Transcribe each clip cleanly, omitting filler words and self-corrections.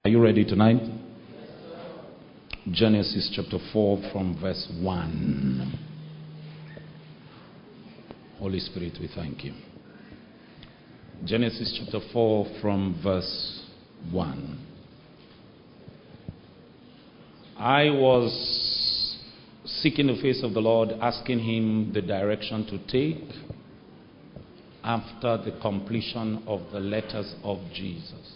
Are you ready tonight? Genesis chapter 4 from verse 1. Holy Spirit, we thank you. Genesis chapter 4 from verse 1. I was seeking the face of the Lord, asking him the direction to take after the completion of the letters of Jesus.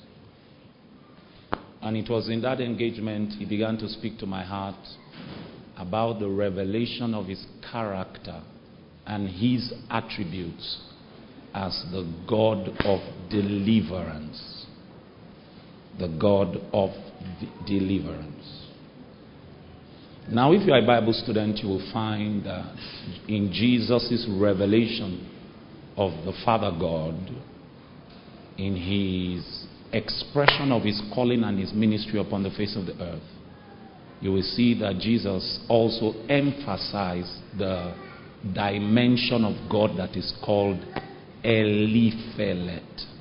And it was in that engagement he began to speak to my heart about the revelation of his character and his attributes as the God of deliverance. The God of deliverance. Now, if you are a Bible student, you will find that in Jesus' revelation of the Father God, in his expression of his calling and his ministry upon the face of the earth, you will see that Jesus also emphasized the dimension of God that is called Eliphelet.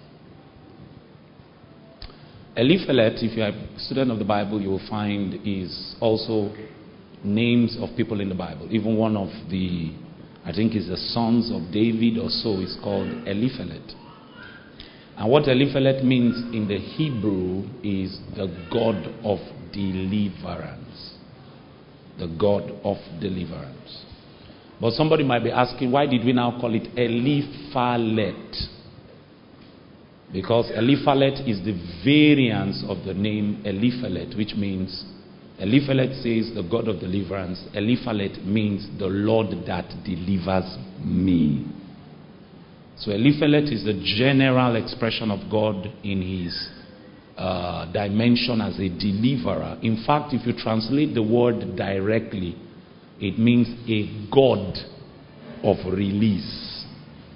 Eliphelet, if you are a student of the Bible, you will find is also names of people in the Bible. Even one of the, I think is the sons of David or so, is called Eliphelet. And what Eliphelet means in the Hebrew is the God of deliverance. The God of deliverance. But somebody might be asking, why did we now call it Eliphalet? Because Eliphalet is the variance of the name Eliphelet, which means Eliphelet says the God of deliverance. Eliphalet means the Lord that delivers me. So Eliphelet is the general expression of God in his dimension as a deliverer. In fact, if you translate the word directly, it means a God of release.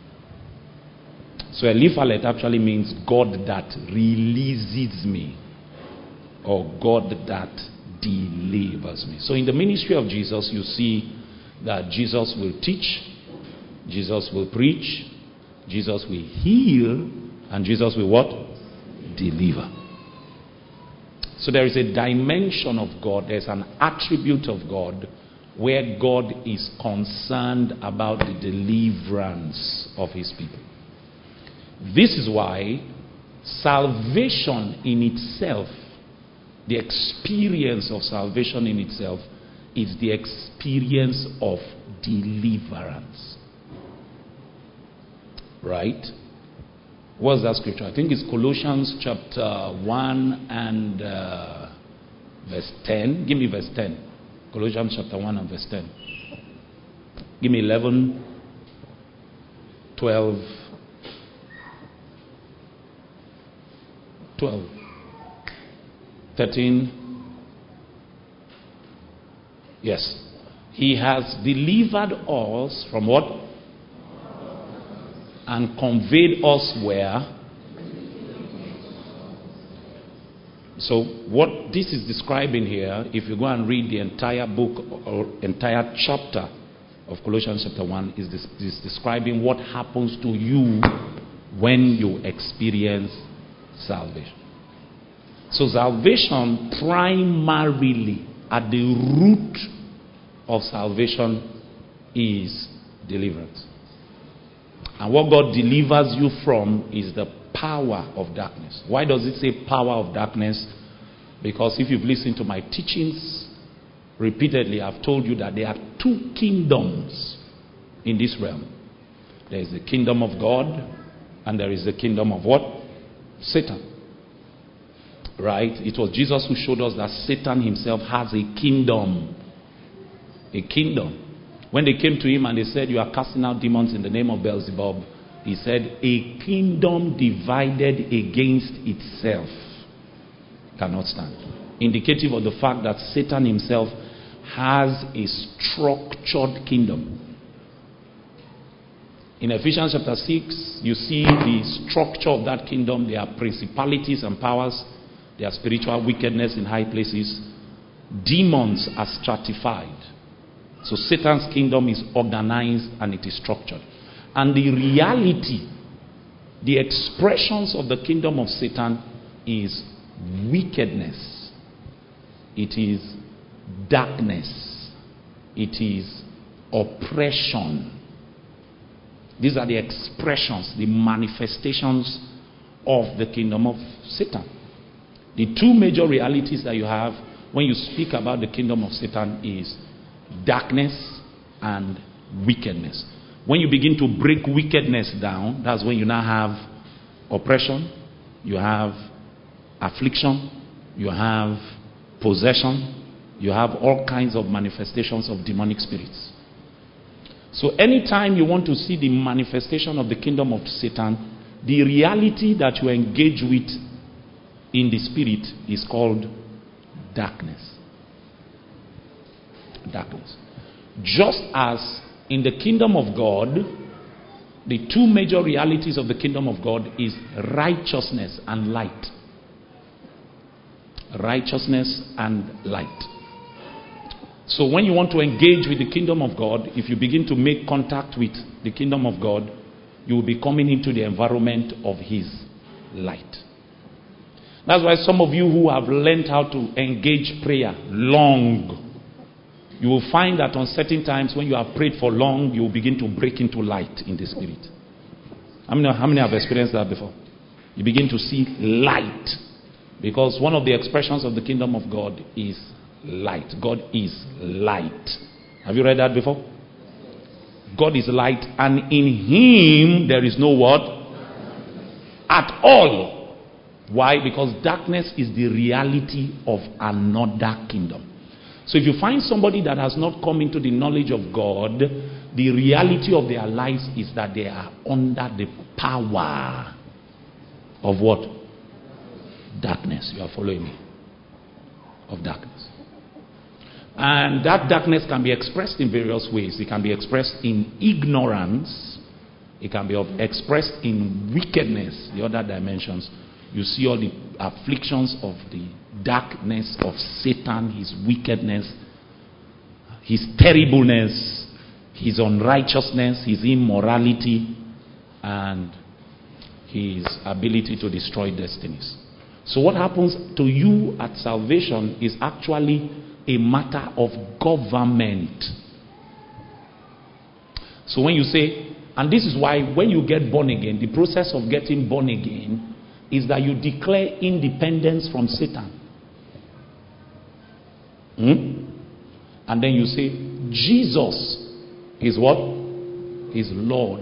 So Eliphalet actually means God that releases me, or God that delivers me. So in the ministry of Jesus, you see that Jesus will teach, Jesus will preach, Jesus will heal, and Jesus will what? Deliver. So there is a dimension of God, there's an attribute of God where God is concerned about the deliverance of his people. This is why salvation in itself, the experience of salvation in itself, is the experience of deliverance. Right? What's that scripture? I think it's Colossians chapter 1 and verse 10. Give me verse 10. Colossians chapter 1 and verse 10. Give me 11, 12, 13. Yes. He has delivered us from what? And conveyed us where? So what this is describing here, if you go and read the entire book or entire chapter of Colossians chapter 1, is describing what happens to you when you experience salvation. So salvation, primarily at the root of salvation, is deliverance. And what God delivers you from is the power of darkness. Why does it say power of darkness? Because if you've listened to my teachings repeatedly, I've told you that there are two kingdoms in this realm. There is the kingdom of God, and there is the kingdom of what? Satan. Right? It was Jesus who showed us that Satan himself has a kingdom. A kingdom. When they came to him and they said, you are casting out demons in the name of Beelzebub, he said, a kingdom divided against itself cannot stand. Indicative of the fact that Satan himself has a structured kingdom. In Ephesians chapter 6, you see the structure of that kingdom. There are principalities and powers. There are spiritual wickedness in high places. Demons are stratified. So Satan's kingdom is organized and it is structured. And the reality, the expressions of the kingdom of Satan is wickedness. It is darkness. It is oppression. These are the expressions, the manifestations of the kingdom of Satan. The two major realities that you have when you speak about the kingdom of Satan is darkness and wickedness. When you begin to break wickedness down, that's when you now have oppression, you have affliction, you have possession, you have all kinds of manifestations of demonic spirits. So anytime you want to see the manifestation of the kingdom of Satan, the reality that you engage with in the spirit is called darkness. Darkness. Just as in the kingdom of God, the two major realities of the kingdom of God is righteousness and light. Righteousness and light. So when you want to engage with the kingdom of God, if you begin to make contact with the kingdom of God, you will be coming into the environment of his light. That's why some of you who have learned how to engage prayer long, you will find that on certain times when you have prayed for long, you will begin to break into light in the spirit. How many have experienced that before? You begin to see light. Because one of the expressions of the kingdom of God is light. God is light. Have you read that before? God is light, and in him there is no what? At all. Why? Because darkness is the reality of another kingdom. So if you find somebody that has not come into the knowledge of God, the reality of their lives is that they are under the power of what? Darkness. You are following me? Of darkness. And that darkness can be expressed in various ways. It can be expressed in ignorance. It can be expressed in wickedness, the other dimensions. You see all the afflictions of the darkness of Satan, his wickedness, his terribleness, his unrighteousness, his immorality, and his ability to destroy destinies. So what happens to you at salvation is actually a matter of government. So when you say, and this is why when you get born again, the process of getting born again is that you declare independence from Satan. And then you say, Jesus is what? Is Lord.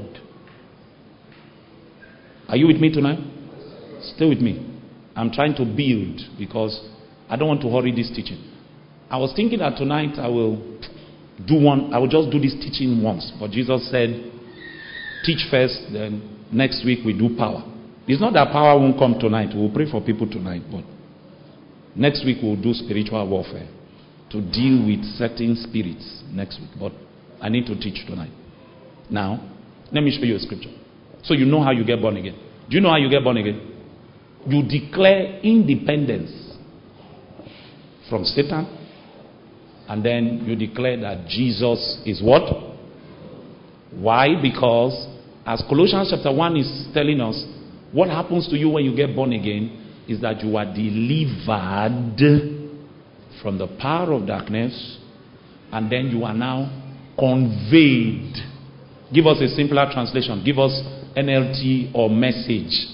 Are you with me tonight? Stay with me. I'm trying to build because I don't want to hurry this teaching. I was thinking that tonight I will just do this teaching once. But Jesus said, teach first, then next week we do power. It's not that power won't come tonight. We'll pray for people tonight. But next week we'll do spiritual warfare to deal with certain spirits next week. But I need to teach tonight. Now, let me show you a scripture. So you know how you get born again. Do you know how you get born again? You declare independence from Satan, and then you declare that Jesus is what? Why? Because as Colossians chapter 1 is telling us, what happens to you when you get born again is that you are delivered from the power of darkness, and then you are now conveyed. Give us a simpler translation. Give us NLT or Message.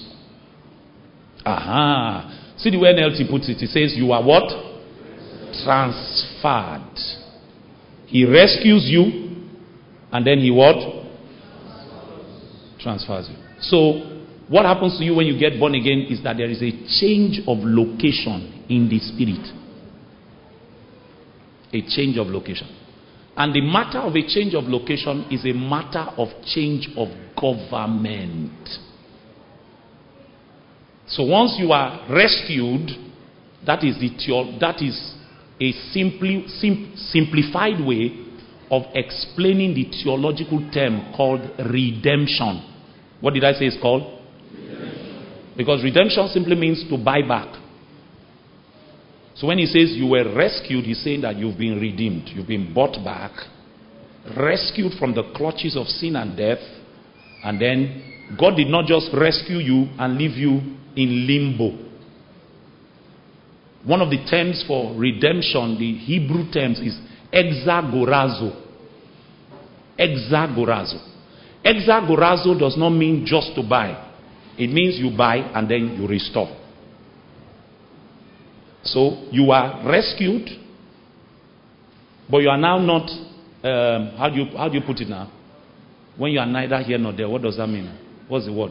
Aha. See the way NLT puts it. It says you are what? Transferred. He rescues you, and then he what? Transfers you. So what happens to you when you get born again is that there is a change of location in the spirit. A change of location. And the matter of a change of location is a matter of change of government. So once you are rescued, that is a simplified way of explaining the theological term called redemption. What did I say it's called? Redemption. Because redemption simply means to buy back. So when he says you were rescued, he's saying that you've been redeemed. You've been bought back, rescued from the clutches of sin and death. And then God did not just rescue you and leave you in limbo. One of the terms for redemption, the Hebrew terms, is exagorazo. Exagorazo. Exagorazo does not mean just to buy. It means you buy and then you restore. So you are rescued, but you are now not, how do you put it now? When you are neither here nor there, what does that mean? What's the word?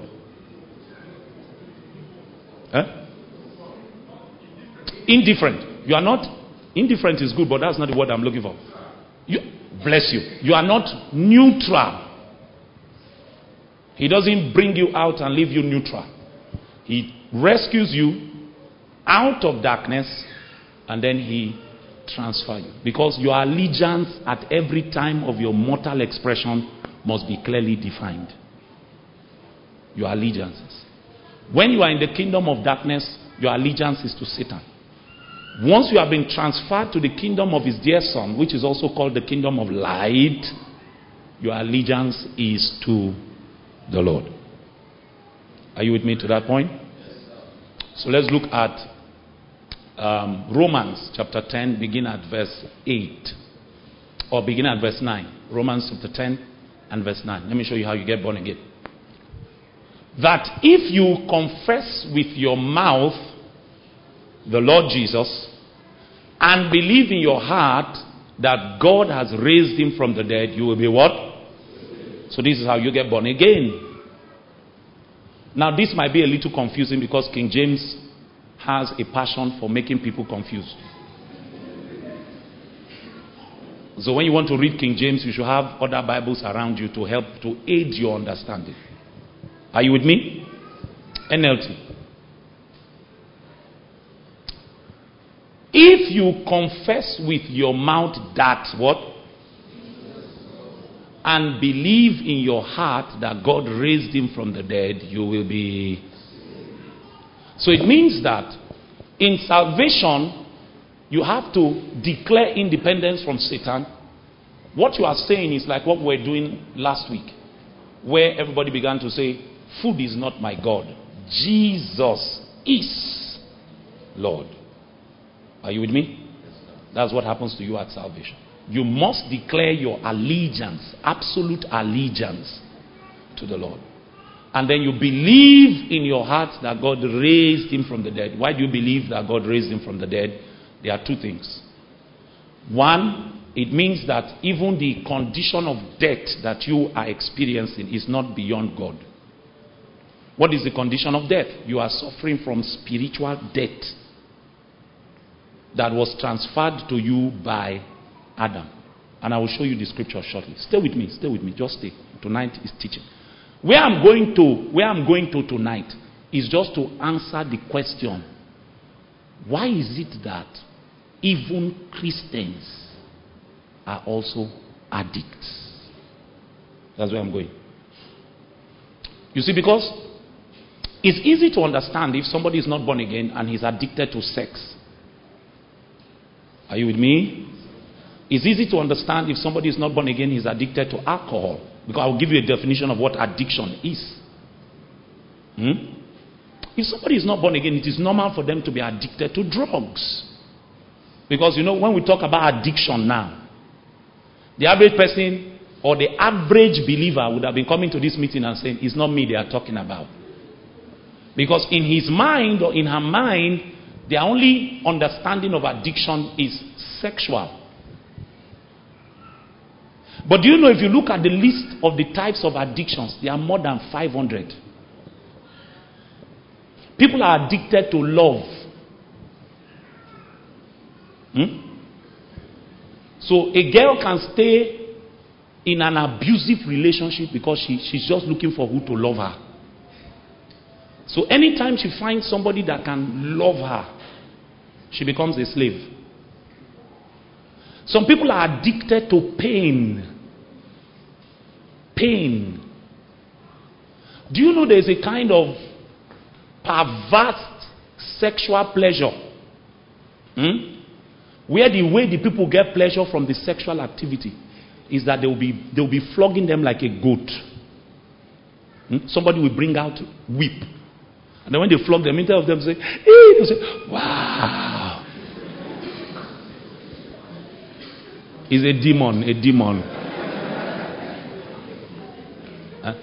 Indifferent. You are not, indifferent is good, but that's not the word I'm looking for. Bless you. You are not neutral. He doesn't bring you out and leave you neutral. He rescues you out of darkness and then he transfers you. Because your allegiance at every time of your mortal expression must be clearly defined. Your allegiances. When you are in the kingdom of darkness, your allegiance is to Satan. Once you have been transferred to the kingdom of his dear son, which is also called the kingdom of light, your allegiance is to the Lord. Are you with me to that point? So let's look at Romans chapter 10, begin at verse 8. Or begin at verse 9. Romans chapter 10 and verse 9. Let me show you how you get born again. That if you confess with your mouth the Lord Jesus and believe in your heart that God has raised him from the dead, you will be what? So this is how you get born again. Now this might be a little confusing because King James has a passion for making people confused. So when you want to read King James, you should have other Bibles around you to help to aid your understanding. Are you with me? NLT. If you confess with your mouth that what? And believe in your heart that God raised him from the dead, you will be. So it means that in salvation, you have to declare independence from Satan. What you are saying is like what we were doing last week, where everybody began to say, food is not my God. Jesus is Lord. Are you with me? That's what happens to you at salvation. You must declare your allegiance, absolute allegiance to the Lord. And then you believe in your heart that God raised him from the dead. Why do you believe that God raised him from the dead? There are two things. One, it means that even the condition of death that you are experiencing is not beyond God. What is the condition of death? You are suffering from spiritual death that was transferred to you by Adam. And I will show you the scripture shortly. Stay with me, just stay. Tonight is teaching. Where I'm going to tonight is just to answer the question, why is it that even Christians are also addicts? That's where I'm going. You see, because it's easy to understand if somebody is not born again and he's addicted to sex. Are you with me? It's easy to understand if somebody is not born again, he's addicted to alcohol. Because I'll give you a definition of what addiction is. If somebody is not born again, it is normal for them to be addicted to drugs. Because you know, when we talk about addiction now, the average person or the average believer would have been coming to this meeting and saying, it's not me they are talking about. Because in his mind or in her mind, their only understanding of addiction is sexual. But do you know, if you look at the list of the types of addictions, there are more than 500. People are addicted to love. So a girl can stay in an abusive relationship because she's just looking for who to love her. So anytime she finds somebody that can love her, she becomes a slave. Some people are addicted to pain. Pain. Do you know there's a kind of perverse sexual pleasure? Where the way the people get pleasure from the sexual activity is that they'll be flogging them like a goat. Somebody will bring out whip. And then when they flog them, instead of them say, hey, they'll say, wow. It's a demon, a demon. Huh?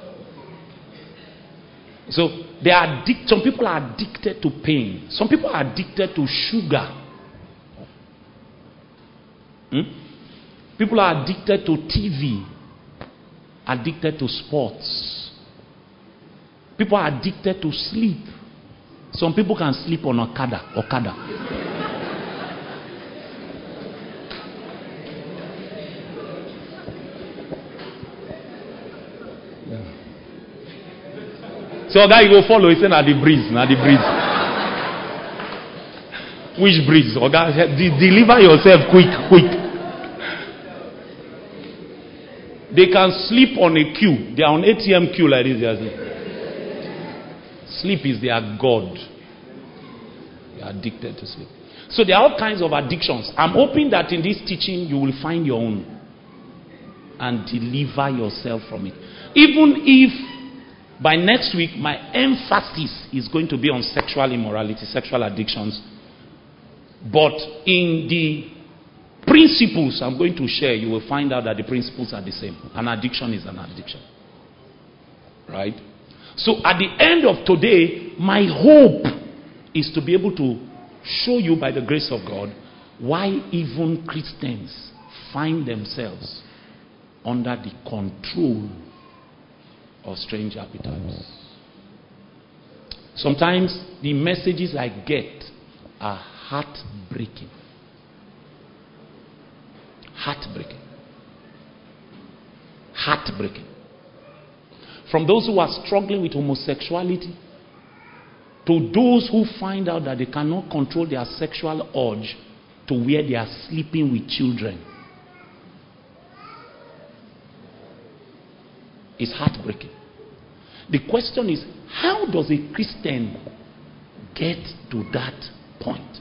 So some people are addicted to pain. Some people are addicted to sugar. People are addicted to TV, addicted to sports. People are addicted to sleep. Some people can sleep on Okada. So guy, you go follow. He said, "Na the breeze, na the breeze." Which breeze? Okay, deliver yourself quick. They can sleep on a queue. They are on ATM queue like this. Sleep is their God. They are addicted to sleep. So there are all kinds of addictions. I'm hoping that in this teaching you will find your own and deliver yourself from it. Even if by next week my emphasis is going to be on sexual immorality, sexual addictions, but in the principles I'm going to share, you will find out that the principles are the same. An addiction is an addiction. Right? So at the end of today, my hope is to be able to show you by the grace of God why even Christians find themselves under the control of strange appetites. Sometimes the messages I get are heartbreaking. Heartbreaking. From those who are struggling with homosexuality to those who find out that they cannot control their sexual urge to where they are sleeping with children. It's heartbreaking. The question is, how does a Christian get to that point?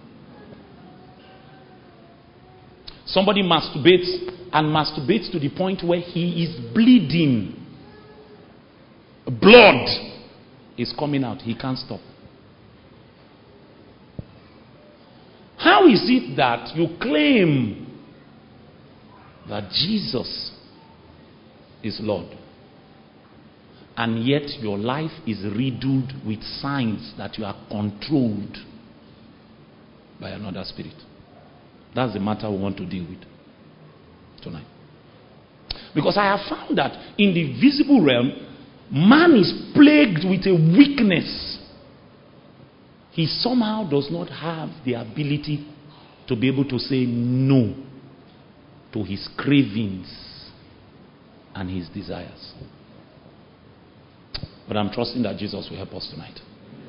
Somebody masturbates to the point where he is bleeding. Blood is coming out. He can't stop. How is it that you claim that Jesus is Lord, and yet your life is riddled with signs that you are controlled by another spirit? That's the matter we want to deal with tonight. Because I have found that in the visible realm, man is plagued with a weakness. He somehow does not have the ability to be able to say no to his cravings and his desires. But I'm trusting that Jesus will help us tonight.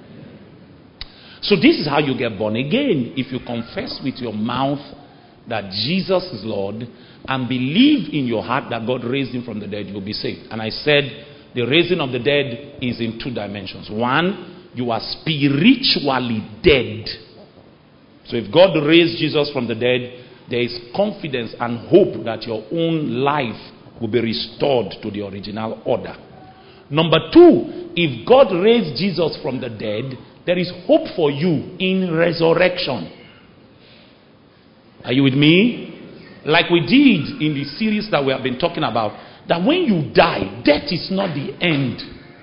So this is how you get born again. If you confess with your mouth that Jesus is Lord and believe in your heart that God raised him from the dead, you'll be saved. And I said the raising of the dead is in two dimensions. One, you are spiritually dead. So if God raised Jesus from the dead, there is confidence and hope that your own life will be restored to the original order. Number two, if God raised Jesus from the dead, there is hope for you in resurrection. Are you with me? Like we did in the series that we have been talking about, that when you die, death is not the end.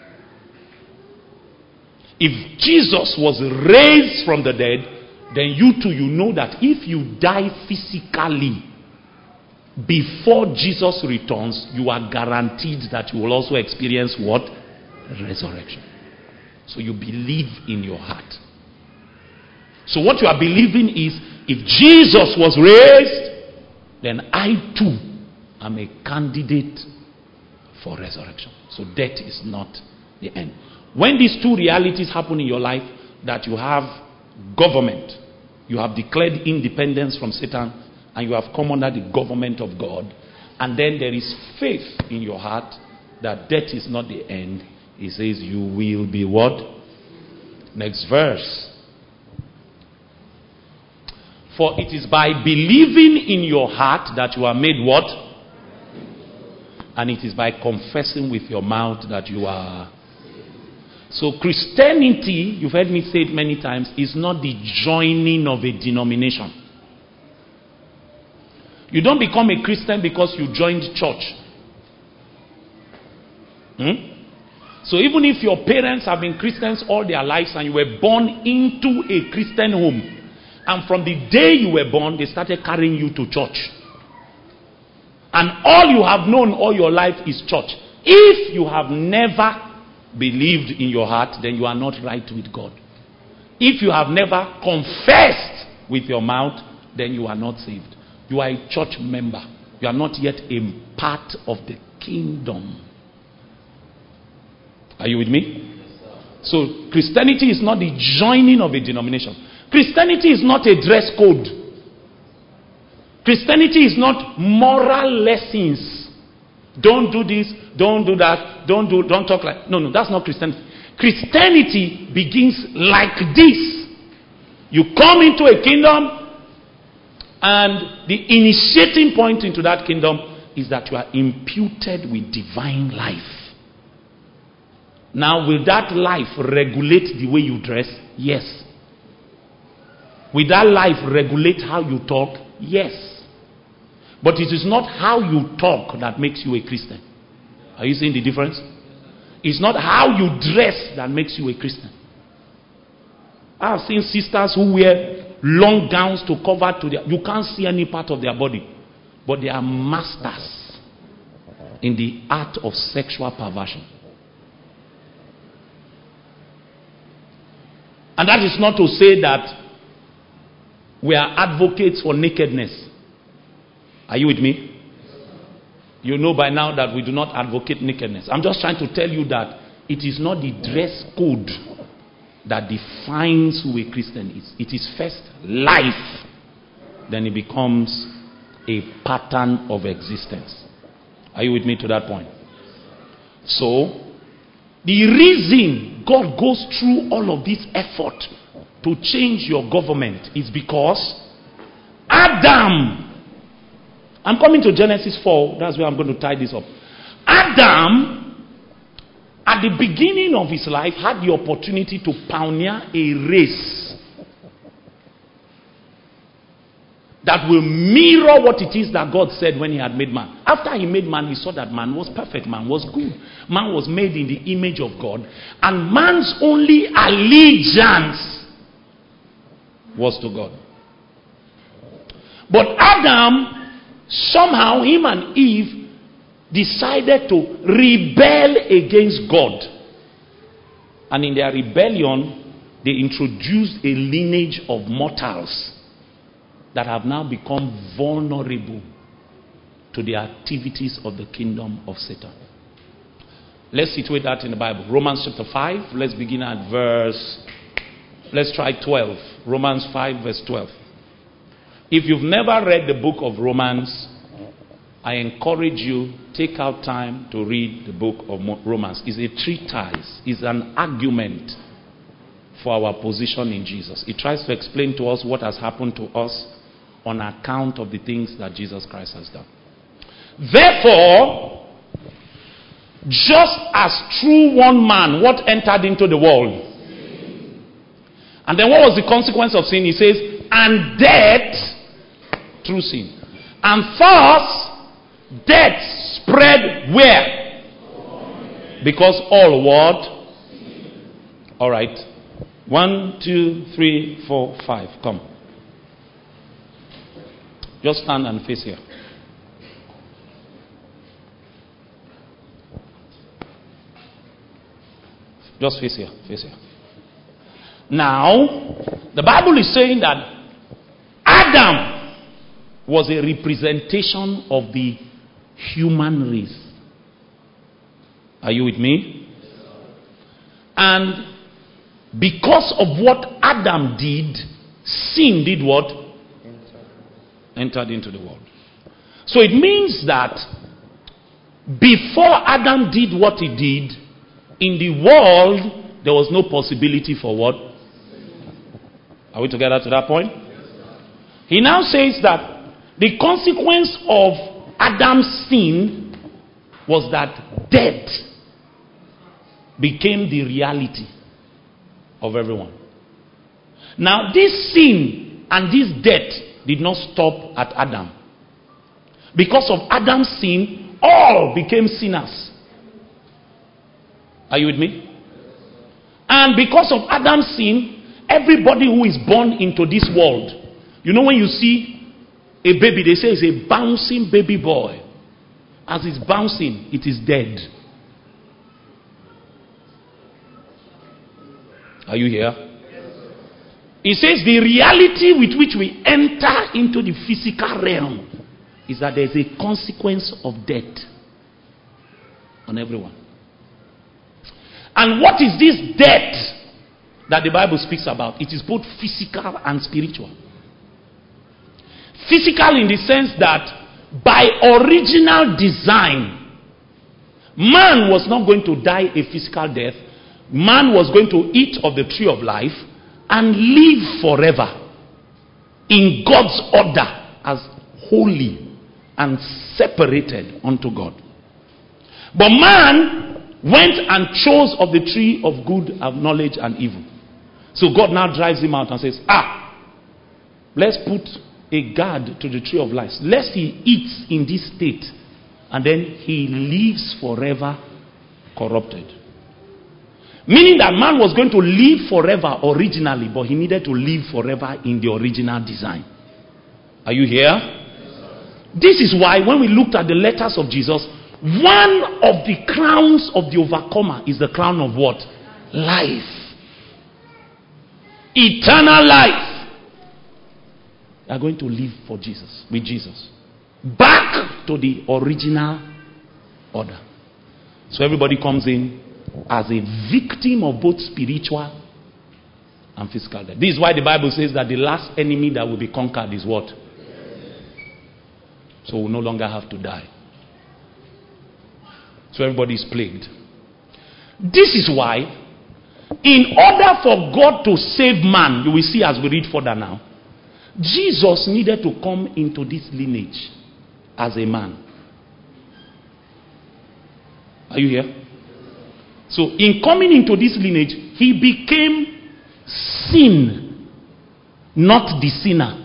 If Jesus was raised from the dead, then you too, you know that if you die physically before Jesus returns, you are guaranteed that you will also experience what? Resurrection. So you believe in your heart. So what you are believing is, if Jesus was raised, then I too am a candidate for resurrection. So death is not the end. When these two realities happen in your life, that you have government, you have declared independence from Satan, and you have come under the government of God, and then there is faith in your heart that death is not the end, he says you will be what? Next verse. For it is by believing in your heart that you are made what? And it is by confessing with your mouth that you are. So Christianity, you've heard me say it many times, is not the joining of a denomination. You don't become a Christian because you joined church. So even if your parents have been Christians all their lives and you were born into a Christian home, and from the day you were born, they started carrying you to church, and all you have known all your life is church. If you have never believed in your heart, then you are not right with God. If you have never confessed with your mouth, then you are not saved. You are a church member. You are not yet a part of the kingdom. Are you with me? So Christianity is not the joining of a denomination. Christianity is not a dress code. Christianity is not moral lessons. Don't do this, don't do that, don't talk like... No, that's not Christianity. Christianity begins like this. You come into a kingdom, and the initiating point into that kingdom is that you are imputed with divine life. Now, will that life regulate the way you dress? Yes. Will that life regulate how you talk? Yes. But it is not how you talk that makes you a Christian. Are you seeing the difference? It's not how you dress that makes you a Christian. I have seen sisters who wear long gowns to cover to their... You can't see any part of their body. But they are masters in the art of sexual perversion. And that is not to say that we are advocates for nakedness. Are you with me? You know by now that we do not advocate nakedness. I'm just trying to tell you that it is not the dress code that defines who a Christian is. It is first life. Then it becomes a pattern of existence. Are you with me to that point? So, the reason God goes through all of this effort to change your government is because Adam... I'm coming to Genesis 4. That's where I'm going to tie this up. Adam, at the beginning of his life, had the opportunity to pioneer a race that will mirror what it is that God said when he had made man. After he made man, he saw that man was perfect, man was good. Man was made in the image of God. And man's only allegiance was to God. But Adam... somehow him and Eve decided to rebel against God. And in their rebellion, they introduced a lineage of mortals that have now become vulnerable to the activities of the kingdom of Satan. Let's situate that in the Bible. Romans chapter 5. Let's begin at let's try 12. Romans 5 verse 12. If you've never read the book of Romans, I encourage you, take out time to read the book of Romans. It's a treatise. It's an argument for our position in Jesus. It tries to explain to us what has happened to us on account of the things that Jesus Christ has done. Therefore, just as through one man, what entered into the world? And then what was the consequence of sin? He says, and death through sin. And thus, death spread where? Because all what? All right. 1, 2, 3, 4, 5. Come. Just stand and face here. Just face here. Face here. Now, the Bible is saying that Adam was a representation of the human race. Are you with me? And because of what Adam did, sin did what? Entered into the world. So it means that before Adam did what he did, in the world, there was no possibility for what? Are we together to that point? He now says that the consequence of Adam's sin was that death became the reality of everyone. Now, this sin and this death did not stop at Adam. Because of Adam's sin, all became sinners. Are you with me? And because of Adam's sin, everybody who is born into this world, you know, when you see a baby, they say it's a bouncing baby boy. As it's bouncing, it is dead. Are you here? It says the reality with which we enter into the physical realm is that there's a consequence of death on everyone. And what is this death that the Bible speaks about? It is both physical and spiritual. Physical in the sense that by original design, man was not going to die a physical death. Man was going to eat of the tree of life and live forever in God's order as holy and separated unto God. But man went and chose of the tree of good of knowledge and evil. So God now drives him out and says, let's put a guard to the tree of life, lest he eats in this state and then he lives forever corrupted. Meaning that man was going to live forever originally, but he needed to live forever in the original design. Are you here? This is why when we looked at the letters of Jesus, one of the crowns of the overcomer is the crown of what? Life. Eternal life. They are going to live for Jesus, with Jesus. Back to the original order. So everybody comes in as a victim of both spiritual and physical death. This is why the Bible says that the last enemy that will be conquered is what? So we'll no longer have to die. So everybody is plagued. This is why, in order for God to save man, you will see as we read further now, Jesus needed to come into this lineage as a man. Are you here? So in coming into this lineage, he became sin, not the sinner.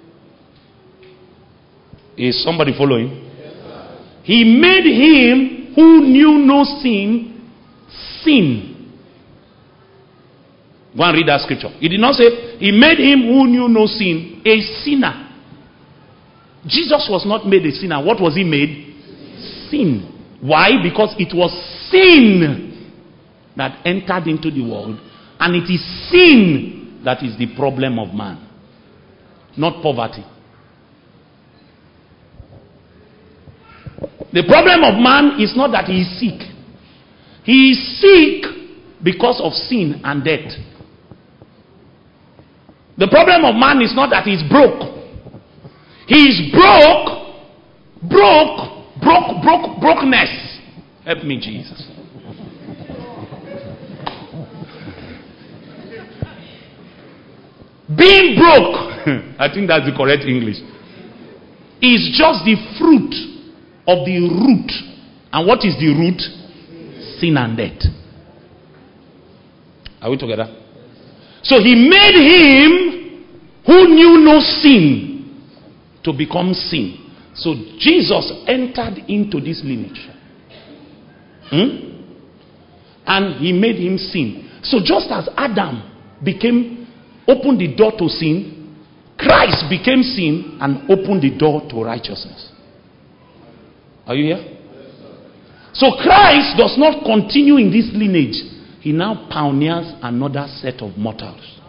Is somebody following? Yes, he made him who knew no sin, sin. Go and read that scripture. He did not say, he made him who knew no sin, a sinner. Jesus was not made a sinner. What was he made? Sin. Why? Because it was sin that entered into the world, and it is sin that is the problem of man, not poverty. The problem of man is not that he is sick. He is sick because of sin and death. The problem of man is not that he is broke. He is brokenness. Help me, Jesus. Being broke, I think that's the correct English, is just the fruit of the root. And what is the root? Sin and death. Are we together? So he made him who knew no sin to become sin. So Jesus entered into this lineage. And he made him sin. So just as Adam opened the door to sin, Christ became sin and opened the door to righteousness. Are you here? So Christ does not continue in this lineage. He now pioneers another set of mortals.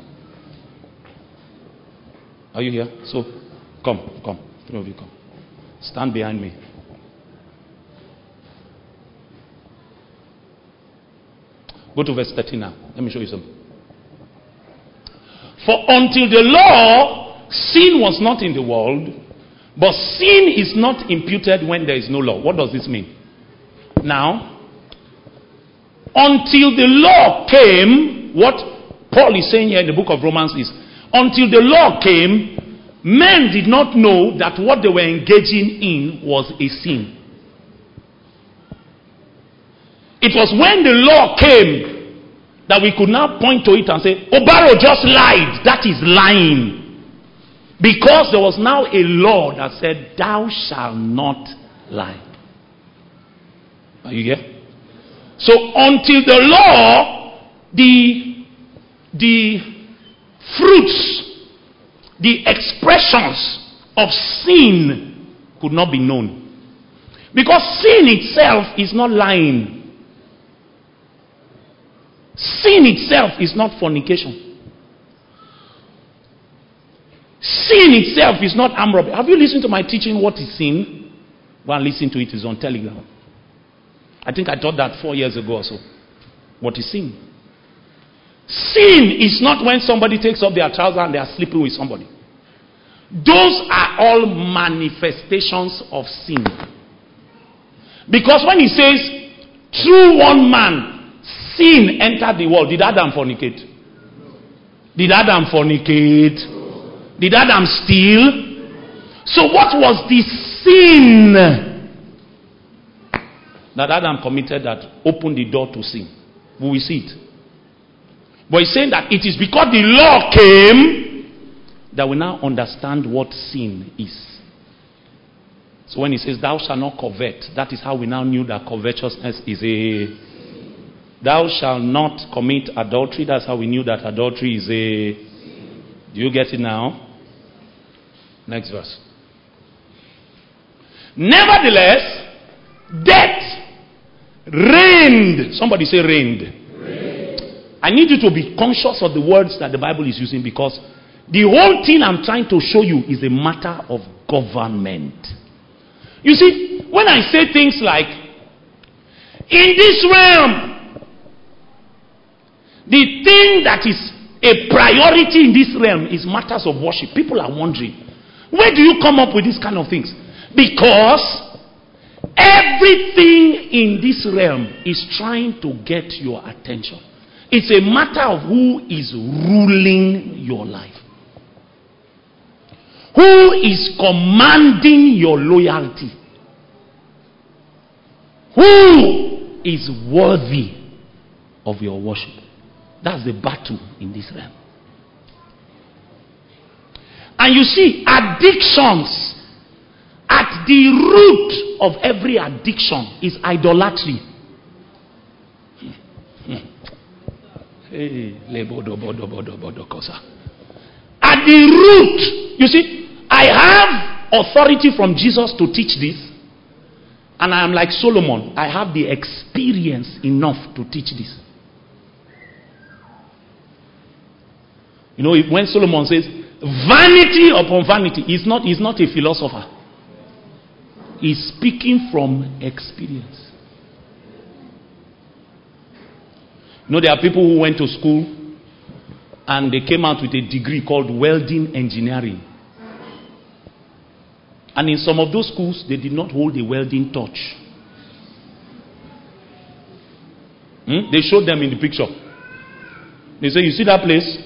Are you here? So come. Three of you come. Stand behind me. Go to verse 13 now. Let me show you something. For until the law, sin was not in the world, but sin is not imputed when there is no law. What does this mean? Now, until the law came, what Paul is saying here in the book of Romans is, until the law came, men did not know that what they were engaging in was a sin. It was when the law came that we could now point to it and say, Obaro just lied. That is lying. Because there was now a law that said, thou shalt not lie. Are you here? So until the law, the fruits, the expressions of sin could not be known. Because sin itself is not lying. Sin itself is not fornication. Sin itself is not armed robbery. Have you listened to my teaching, What is Sin? Go and listen to it. It's on Telegram. I think I taught that 4 years ago or so. What is sin? Sin is not when somebody takes off their trousers and they are sleeping with somebody. Those are all manifestations of sin. Because when he says, through one man, sin entered the world. Did Adam fornicate? Did Adam fornicate? Did Adam steal? So what was the sin that Adam committed that opened the door to sin? We will see it. But he's saying that it is because the law came that we now understand what sin is. So when he says, thou shalt not covet, that is how we now knew that covetousness is a... Thou shalt not commit adultery. That's how we knew that adultery is a... Do you get it now? Next verse. Nevertheless, death reigned. Somebody say reigned. I need you to be conscious of the words that the Bible is using, because the whole thing I'm trying to show you is a matter of government. You see, when I say things like, in this realm, the thing that is a priority in this realm is matters of worship. People are wondering, where do you come up with these kind of things? Because everything in this realm is trying to get your attention. It's a matter of who is ruling your life. Who is commanding your loyalty? Who is worthy of your worship? That's the battle in this realm. And you see, addictions, at the root of every addiction is idolatry. At the root, you see, I have authority from Jesus to teach this. And I am like Solomon. I have the experience enough to teach this. You know, when Solomon says, vanity upon vanity, he's not a philosopher. He's speaking from experience. You know, there are people who went to school and they came out with a degree called welding engineering. And in some of those schools, they did not hold a welding torch. They showed them in the picture. They say, you see that place?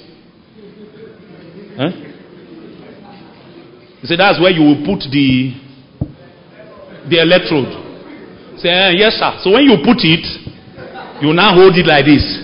They say, that's where you will put the electrode. Say, yes sir. So when you put it, you now hold it like this.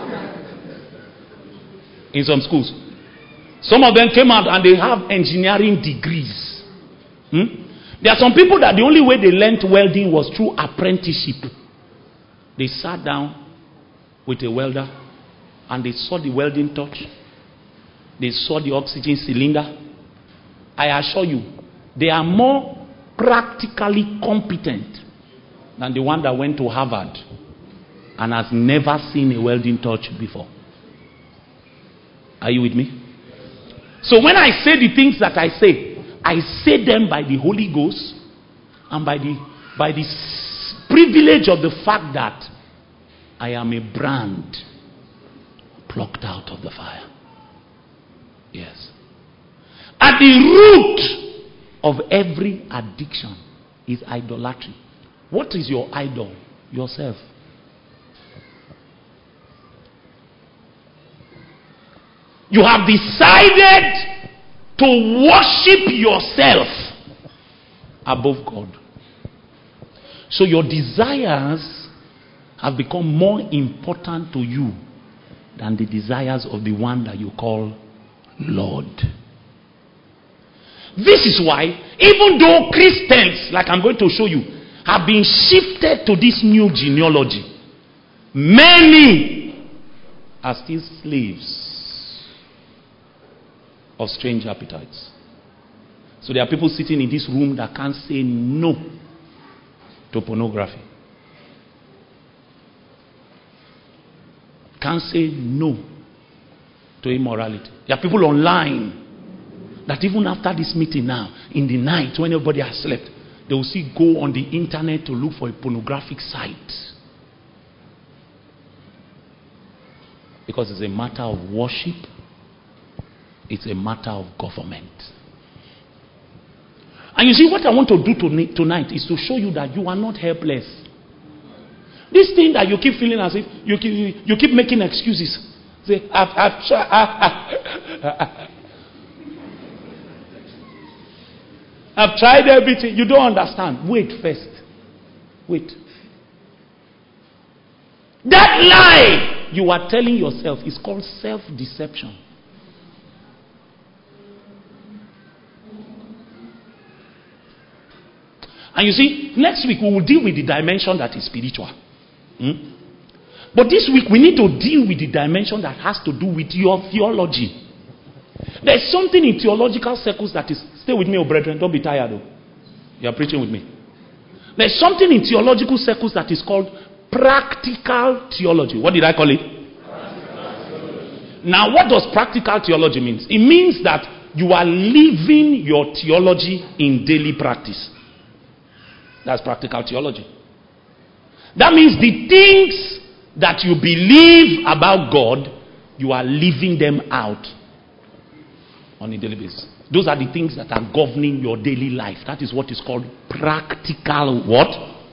In some schools. Some of them came out and they have engineering degrees. There are some people that the only way they learned welding was through apprenticeship. They sat down with a welder and they saw the welding torch. They saw the oxygen cylinder. I assure you, they are more practically competent than the one that went to Harvard and has never seen a welding torch before. Are you with me? So when I say the things that I say them by the Holy Ghost and by the privilege of the fact that I am a brand plucked out of the fire. Yes. At the root of every addiction is idolatry. What is your idol? Yourself. You have decided to worship yourself above God. So your desires have become more important to you than the desires of the one that you call Lord. This is why, even though Christians, like I'm going to show you, have been shifted to this new genealogy, many are still slaves of strange appetites. So there are people sitting in this room that can't say no to pornography. Can't say no to immorality. There are people online that even after this meeting now, in the night when everybody has slept, they will still go on the internet to look for a pornographic site. Because it's a matter of worship. It's a matter of government. And you see, what I want to do tonight is to show you that you are not helpless. This thing that you keep feeling as if you keep making excuses. Say, I've tried everything. You don't understand. Wait first. Wait. That lie you are telling yourself is called self-deception. And you see, next week we will deal with the dimension that is spiritual. But this week we need to deal with the dimension that has to do with your theology. There's something in theological circles that is, stay with me, oh brethren, don't be tired though. You are preaching with me. There's something in theological circles that is called practical theology. What did I call it? Now, what does practical theology mean? It means that you are living your theology in daily practice. That's practical theology. That means the things that you believe about God, you are living them out on a daily basis. Those are the things that are governing your daily life. That is what is called practical what?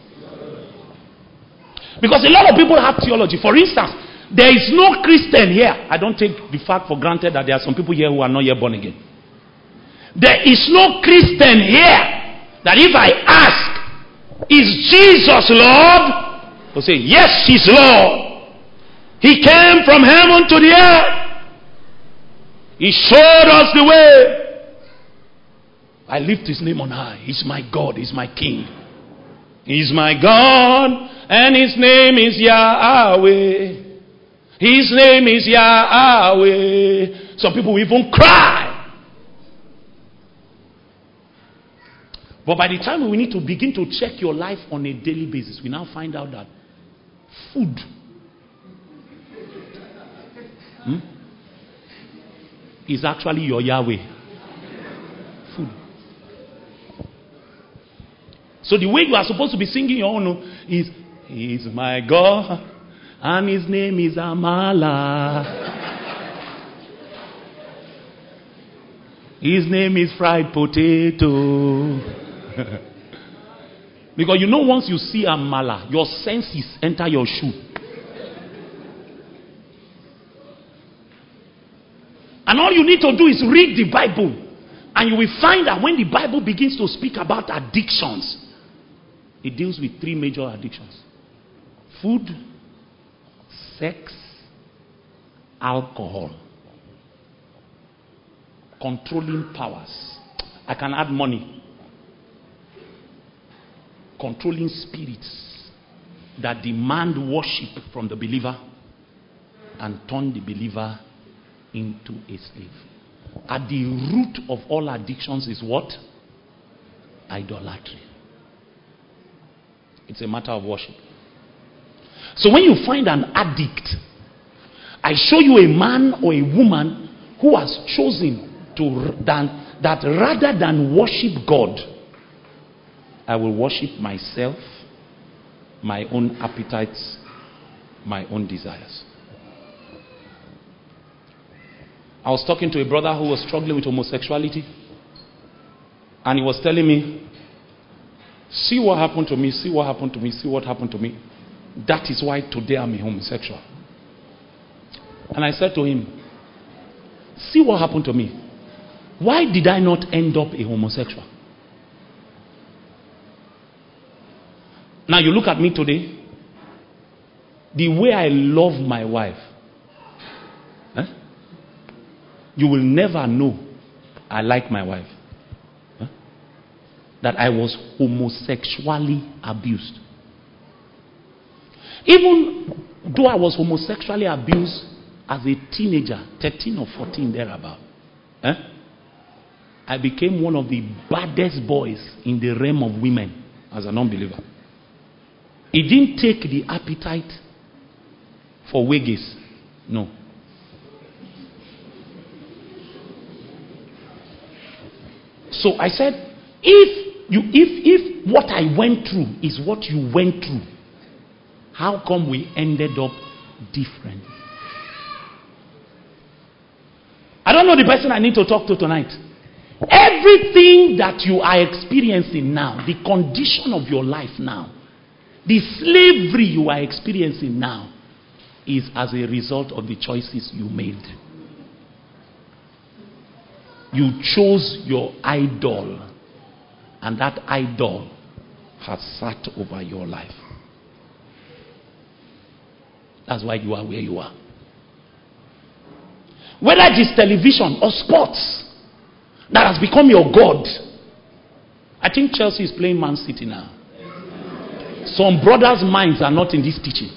Because a lot of people have theology. For instance, there is no Christian here. I don't take the fact for granted that there are some people here who are not yet born again. There is no Christian here that if I ask, is Jesus Lord? They'll say, yes, he's Lord. He came from heaven to the earth. He showed us the way. I lift his name on high. He's my God. He's my King. He's my God. And his name is Yahweh. His name is Yahweh. Some people will even cry. But by the time we need to begin to check your life on a daily basis, we now find out that food is actually your Yahweh. Food. So the way you are supposed to be singing your own is, He's my God, and his name is Amala. His name is fried potato. Because you know, once you see Amala, your senses enter your shoe. And all you need to do is read the Bible. And you will find that when the Bible begins to speak about addictions, it deals with three major addictions: food, sex, alcohol. Controlling powers. I can add money. Controlling spirits that demand worship from the believer and turn the believer into a slave. At the root of all addictions is what? Idolatry. It's a matter of worship. So when you find an addict, I show you a man or a woman who has chosen that rather than worship God, I will worship myself, my own appetites, my own desires. I was talking to a brother who was struggling with homosexuality, and he was telling me, see what happened to me, see what happened to me, see what happened to me. That is why today I'm a homosexual. And I said to him, see what happened to me. Why did I not end up a homosexual? Now you look at me today, the way I love my wife, you will never know I like my wife. that I was homosexually abused. Even though I was homosexually abused as a teenager, 13 or 14 thereabout, I became one of the baddest boys in the realm of women as an unbeliever. It didn't take the appetite for wages. No. So I said, if what I went through is what you went through, how come we ended up different? I don't know the person I need to talk to tonight. Everything that you are experiencing now, the condition of your life now, the slavery you are experiencing now, is as a result of the choices you made. You chose your idol, and that idol has sat over your life. That's why you are where you are. Whether it is television or sports that has become your God. I think Chelsea is playing Man City now. Some brothers' minds are not in this teaching.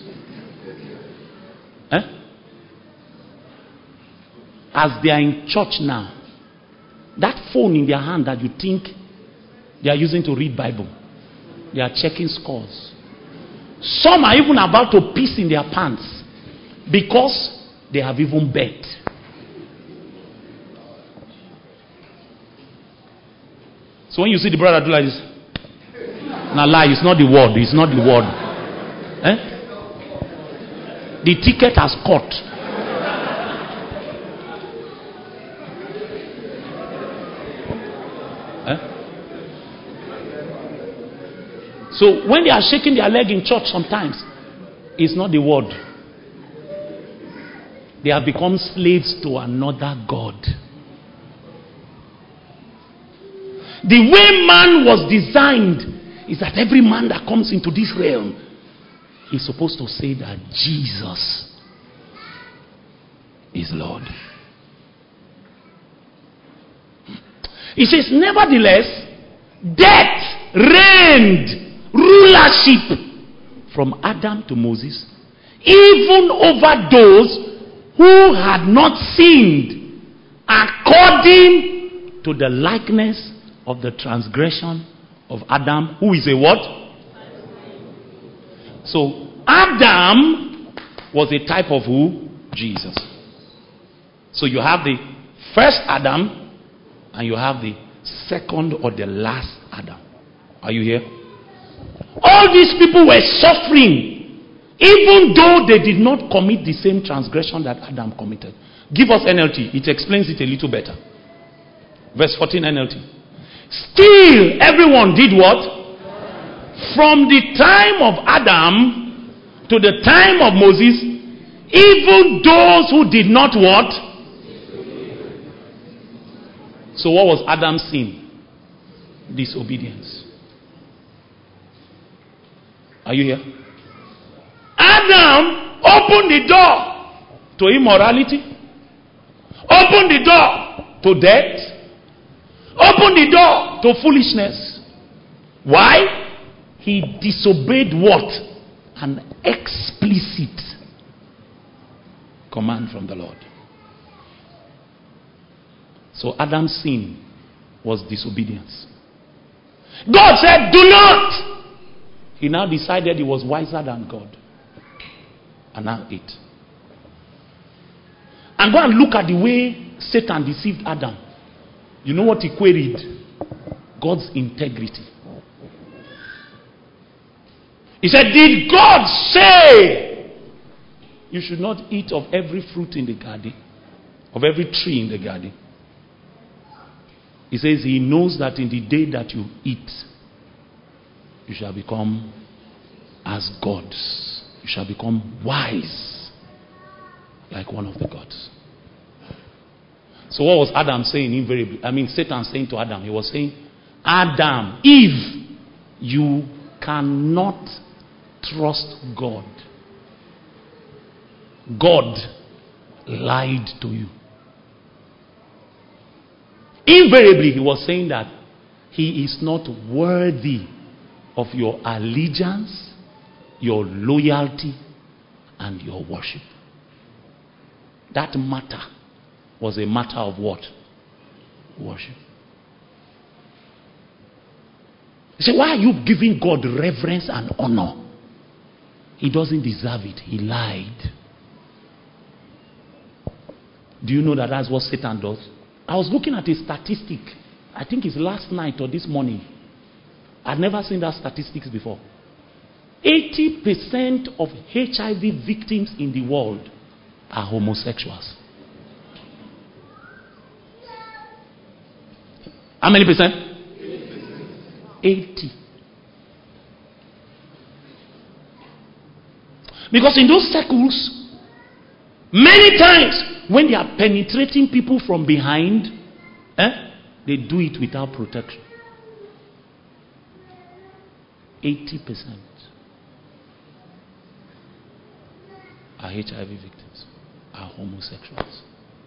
As they are in church now, that phone in their hand that you think they are using to read Bible, they are checking scores. Some are even about to piss in their pants because they have even bet. So when you see the brother do like this, now lie, it's not the word, it's not the word. The ticket has caught. So when they are shaking their leg in church sometimes, it's not the word. They have become slaves to another God. The way man was designed is that every man that comes into this realm is supposed to say that Jesus is Lord. He says, nevertheless, death reigned rulership from Adam to Moses, even over those who had not sinned, according to the likeness of the transgression of Adam, who is a what? So Adam was a type of who? Jesus. So you have the first Adam and you have the second or the last Adam. Are you here? All these people were suffering, even though they did not commit the same transgression that Adam committed. Give us NLT. It explains it a little better. Verse 14 NLT. Still, everyone did what? From the time of Adam to the time of Moses, even those who did not what? So what was Adam's sin? Disobedience. Are you here? Adam opened the door to immorality, opened the door to death, opened the door to foolishness. Why? He disobeyed what? An explicit command from the Lord. So Adam's sin was disobedience. God said, do not. He now decided he was wiser than God. And now ate. And go and look at the way Satan deceived Adam. You know what he queried? God's integrity. He said, did God say you should not eat of every fruit in the garden? Of every tree in the garden? He says he knows that in the day that you eat, you shall become as gods. You shall become wise like one of the gods. So what was Adam saying invariably? Satan saying to Adam. He was saying, Adam, if you cannot trust God, God lied to you. Invariably, he was saying that He is not worthy of your allegiance, your loyalty, and your worship. That matter was a matter of what? Worship. You say, why are you giving God reverence and honor? He doesn't deserve it. He lied. Do you know that that's what Satan does? I was looking at a statistic. I think it's last night or this morning. I've never seen that statistics before. 80% of HIV victims in the world are homosexuals. How many percent? 80. Because in those circles, many times when they are penetrating people from behind, they do it without protection. 80% are HIV victims, are homosexuals.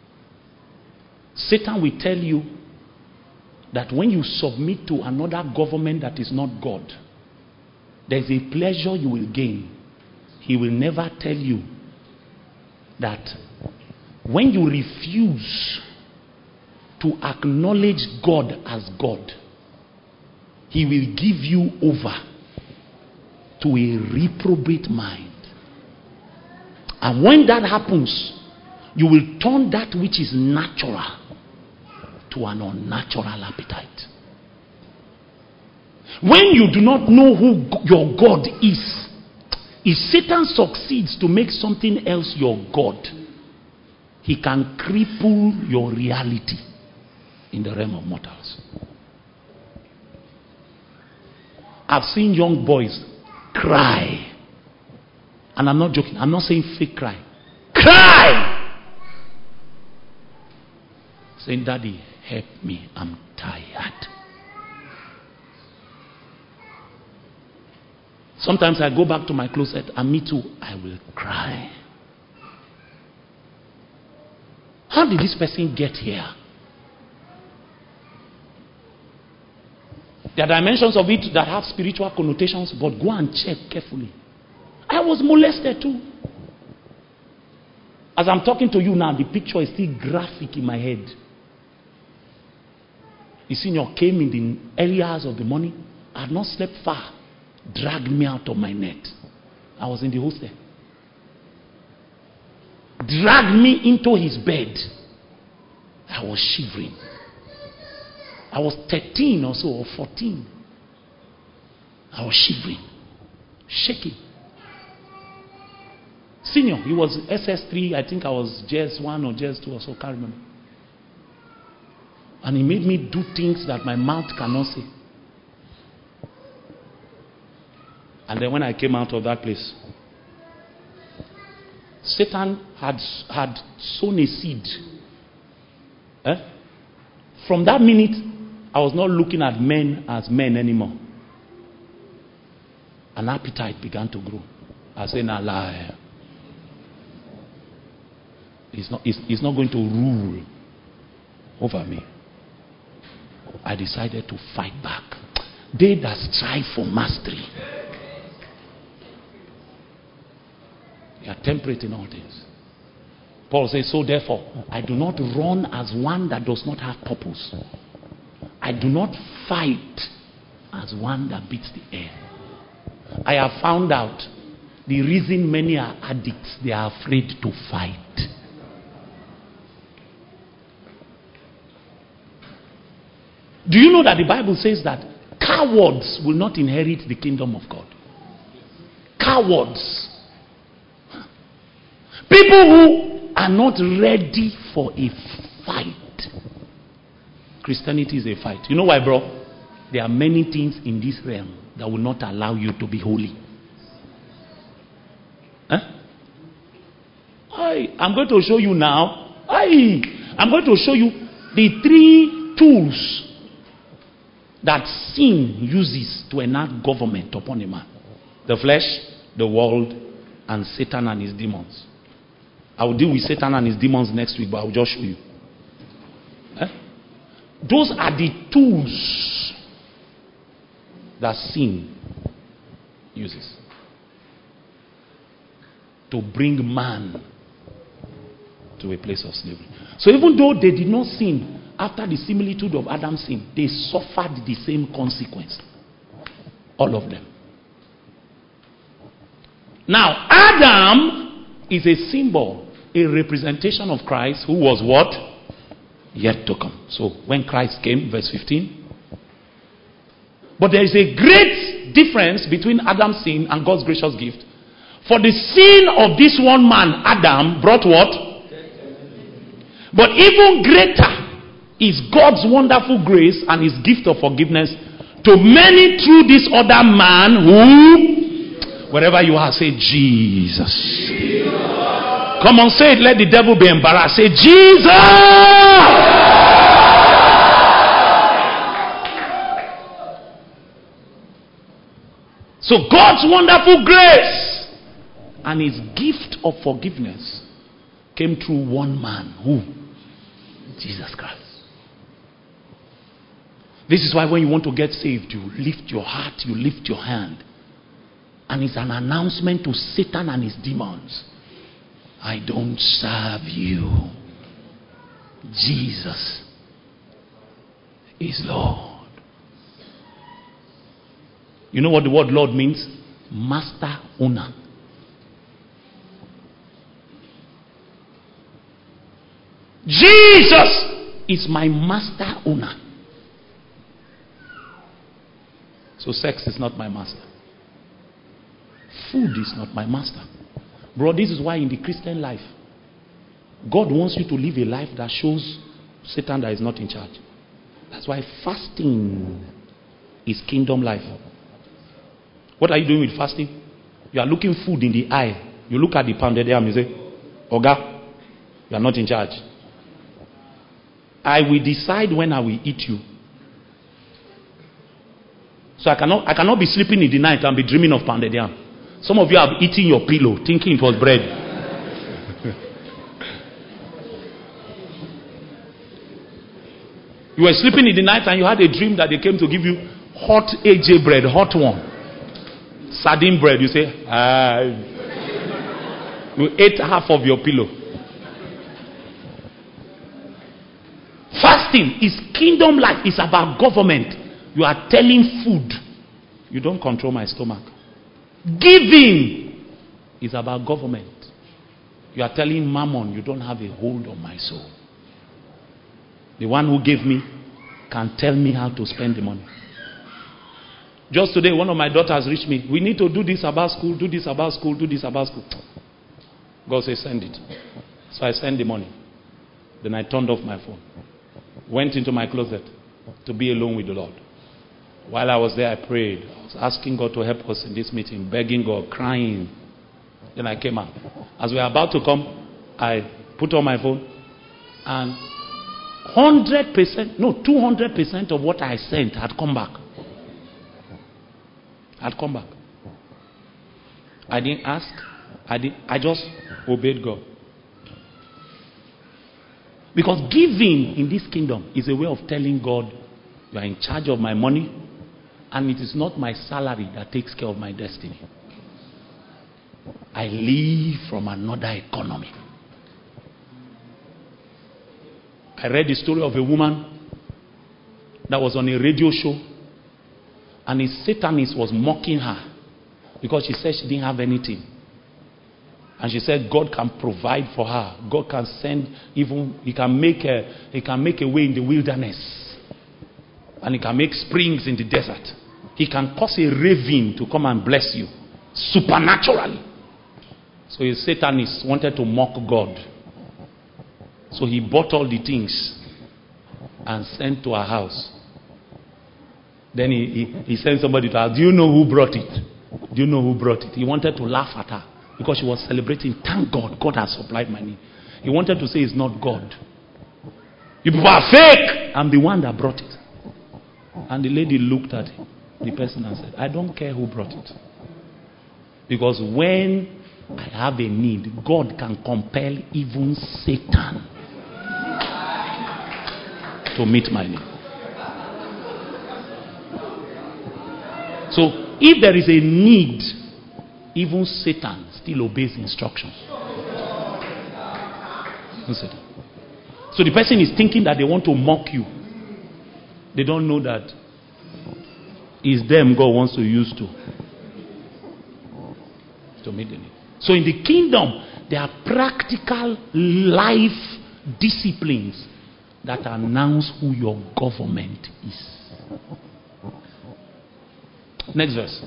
Satan will tell you that when you submit to another government that is not God, there's a pleasure you will gain. He will never tell you that when you refuse to acknowledge God as God, He will give you over to a reprobate mind. And when that happens, you will turn that which is natural to an unnatural appetite. When you do not know who your God is, if Satan succeeds to make something else your God, he can cripple your reality in the realm of mortals. I've seen young boys cry. And I'm not joking. I'm not saying fake cry. Cry! Saying, Daddy, help me. I'm tired. Sometimes I go back to my closet and me too, I will cry. How did this person get here? There are dimensions of it that have spiritual connotations, but go and check carefully. I was molested too. As I'm talking to you now, the picture is still graphic in my head. The senior came in the early hours of the morning. I had not slept far. Dragged me out of my net. I was in the hostel. Dragged me into his bed. I was shivering. I was 13 or so, or 14. I was shivering. Shaking. Senior, he was SS3. I think I was JS1 or JS2 or so, can't remember. And he made me do things that my mouth cannot say. And then when I came out of that place, Satan had sown a seed. From that minute, I was not looking at men as men anymore. An appetite began to grow. I said, nah, lie. It's not going to rule over me. I decided to fight back. They that strive for mastery, they are temperate in all things. Paul says, so therefore, I do not run as one that does not have purpose. I do not fight as one that beats the air. I have found out the reason many are addicts, they are afraid to fight. Do you know that the Bible says that cowards will not inherit the kingdom of God? Cowards. People who are not ready for a fight. Christianity is a fight. You know why, bro? There are many things in this realm that will not allow you to be holy. I'm going to show you now. I'm going to show you the 3 tools that sin uses to enact government upon a man. The flesh, the world, and Satan and his demons. I will deal with Satan and his demons next week, but I will just show you. Those are the tools that sin uses to bring man to a place of slavery. So even though they did not sin after the similitude of Adam's sin, they suffered the same consequence. All of them. Now, Adam is a symbol, a representation of Christ, who was what? Yet to come. So when Christ came, verse 15. But there is a great difference between Adam's sin and God's gracious gift. For the sin of this one man, Adam, brought what? But even greater is God's wonderful grace and his gift of forgiveness to many through this other man who, wherever you are, say Jesus. Come on, say it. Let the devil be embarrassed. Say Jesus. So God's wonderful grace and his gift of forgiveness came through one man. Who? Jesus Christ. This is why when you want to get saved, you lift your heart, you lift your hand. And it's an announcement to Satan and his demons. I don't serve you. Jesus is Lord. You know what the word Lord means? Master, owner. Jesus is my master, owner. So sex is not my master. Food is not my master. Bro, this is why in the Christian life, God wants you to live a life that shows Satan that is not in charge. That's why fasting is kingdom life. What are you doing with fasting? You are looking food in the eye. You look at the pounded yam, you say, Oga, you are not in charge. I will decide when I will eat you. So I cannot be sleeping in the night and be dreaming of pounded yam. Some of you have eaten your pillow thinking it was bread. You were sleeping in the night and you had a dream that they came to give you hot AJ bread, hot one. Sardine bread. You say, you ate half of your pillow. Fasting is kingdom life. It's about government. You are telling food, you don't control my stomach. Giving is about government. You are telling Mammon, you don't have a hold on my soul. The one who gave me can tell me how to spend the money. Just today, one of my daughters reached me. We need to do this about school, do this about school, do this about school. God said, send it. So I sent the money. Then I turned off my phone. Went into my closet to be alone with the Lord. While I was there, I prayed. I was asking God to help us in this meeting, begging God, crying. Then I came out. As we were about to come, I put on my phone and 200% of what I sent had come back. I didn't ask. I just obeyed God. Because giving in this kingdom is a way of telling God, you are in charge of my money, and it is not my salary that takes care of my destiny. I live from another economy. I read the story of a woman that was on a radio show, and a Satanist was mocking her because she said she didn't have anything. And she said God can provide for her. God can send, even he can make a way in the wilderness, and he can make springs in the desert. He can cause a raven to come and bless you supernaturally. So a Satanist wanted to mock God. So he bought all the things and sent to her house. Then he sent somebody to her. Do you know who brought it? Do you know who brought it? He wanted to laugh at her because she was celebrating. Thank God, God has supplied my need. He wanted to say it's not God. You people are fake. I'm the one that brought it. And the lady looked at the person and said, I don't care who brought it. Because when I have a need, God can compel even Satan to meet my need. So if there is a need, even Satan still obeys instructions. So the person is thinking that they want to mock you. They don't know that it's them God wants to use to meet the need. So in the kingdom, there are practical life disciplines that announce who your government is. Next verse.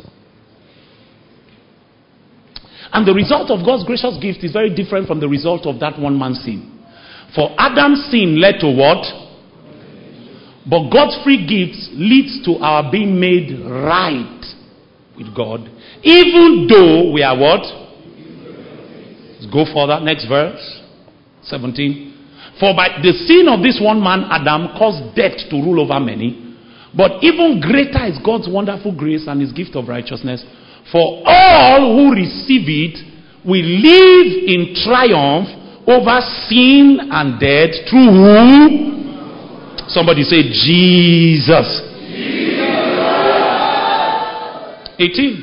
And the result of God's gracious gift is very different from the result of that one man's sin. For Adam's sin led to what? But God's free gifts leads to our being made right with God, even though we are what? Let's go further. Next verse. 17. For by the sin of this one man, Adam, caused death to rule over many. But even greater is God's wonderful grace and his gift of righteousness. For all who receive it will live in triumph over sin and death through who? Somebody say Jesus. 18.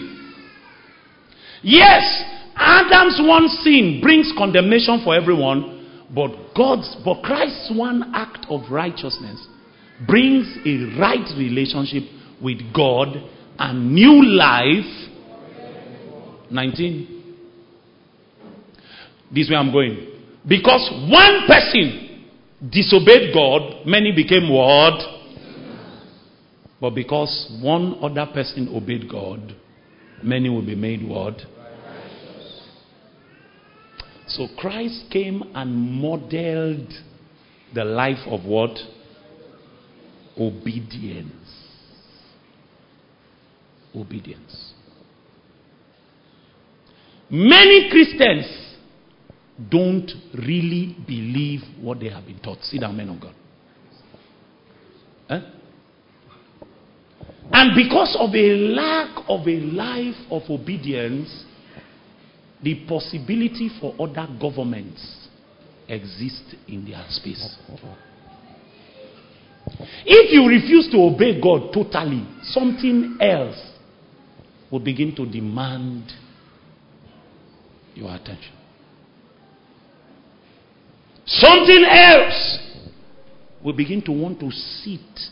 Yes, Adam's one sin brings condemnation for everyone, but Christ's one act of righteousness brings a right relationship with God and new life. 19. This is where I'm going. Because one person disobeyed God, many became what? But because one other person obeyed God, many will be made what? So Christ came and modeled the life of what? Obedience. Obedience. Many Christians don't really believe what they have been taught. Sit down, men of God. And because of a lack of a life of obedience, the possibility for other governments exists in their space. If you refuse to obey God totally, something else will begin to demand your attention. Something else will begin to want to sit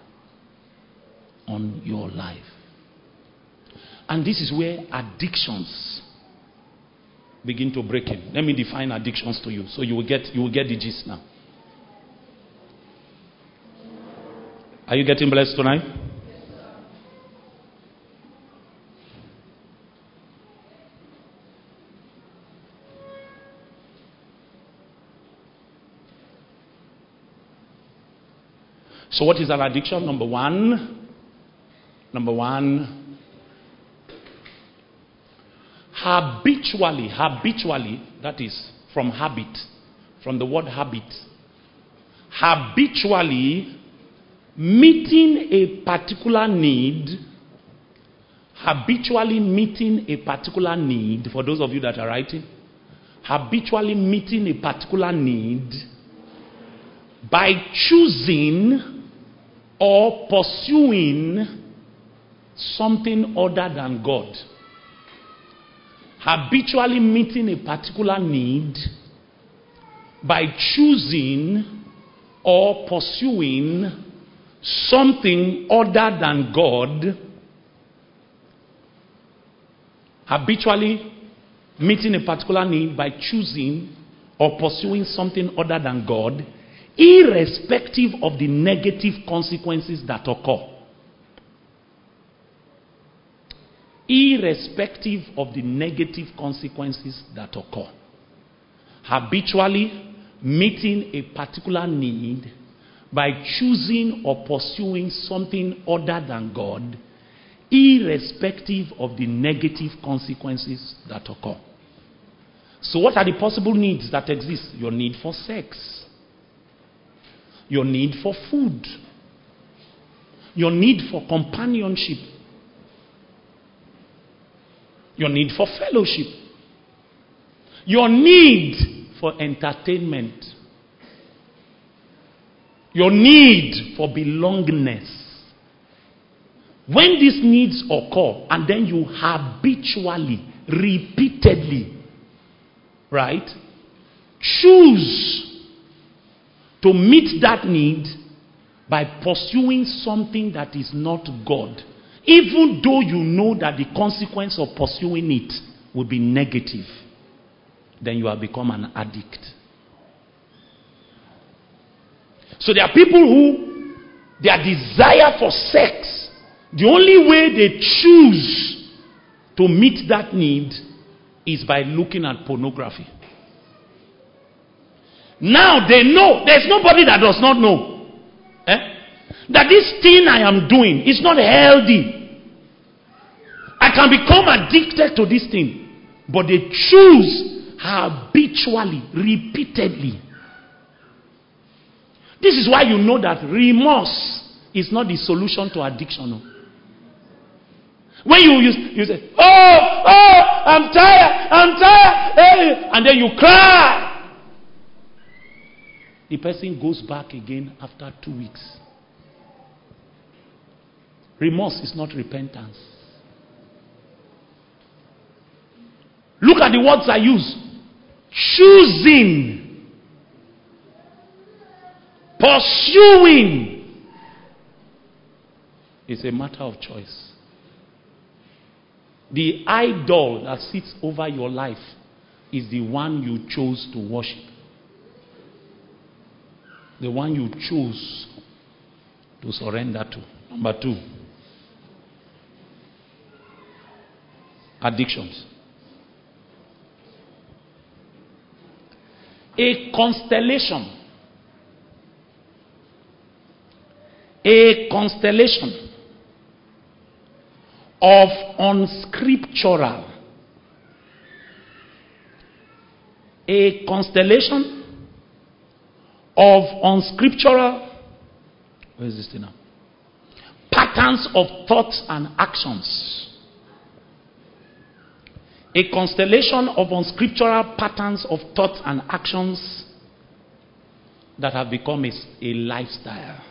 on your life. And this is where addictions begin to break in. Let me define addictions to you so you will get the gist now. Are you getting blessed tonight? So what is an addiction? Number one, habitually, that is from habit, from the word habit, habitually meeting a particular need, for those of you that are writing, habitually meeting a particular need by choosing or pursuing something other than God. Habitually meeting a particular need by choosing or pursuing something other than God. Habitually meeting a particular need by choosing or pursuing something other than God, irrespective of the negative consequences that occur. Irrespective of the negative consequences that occur. Habitually meeting a particular need by choosing or pursuing something other than God, irrespective of the negative consequences that occur. So what are the possible needs that exist? Your need for sex. Your need for food. Your need for companionship. Your need for fellowship. Your need for entertainment. Your need for belongingness. When these needs occur, and then you habitually, repeatedly, right, choose to meet that need by pursuing something that is not God, even though you know that the consequence of pursuing it will be negative, then you have become an addict. So there are people who, their desire for sex, the only way they choose to meet that need is by looking at pornography. Now they know, there's nobody that does not know that this thing I am doing is not healthy. I can become addicted to this thing, but they choose habitually, repeatedly. This is why you know that remorse is not the solution to addiction. When you say, I'm tired, and then you cry, the person goes back again after 2 weeks. Remorse is not repentance. Look at the words I use. Choosing, pursuing is a matter of choice. The idol that sits over your life is the one you chose to worship. The one you chose to surrender to. Number 2. Addictions. A constellation of unscriptural, where is this thing now? Patterns of thoughts and actions. A constellation of unscriptural patterns of thoughts and actions that have become a lifestyle.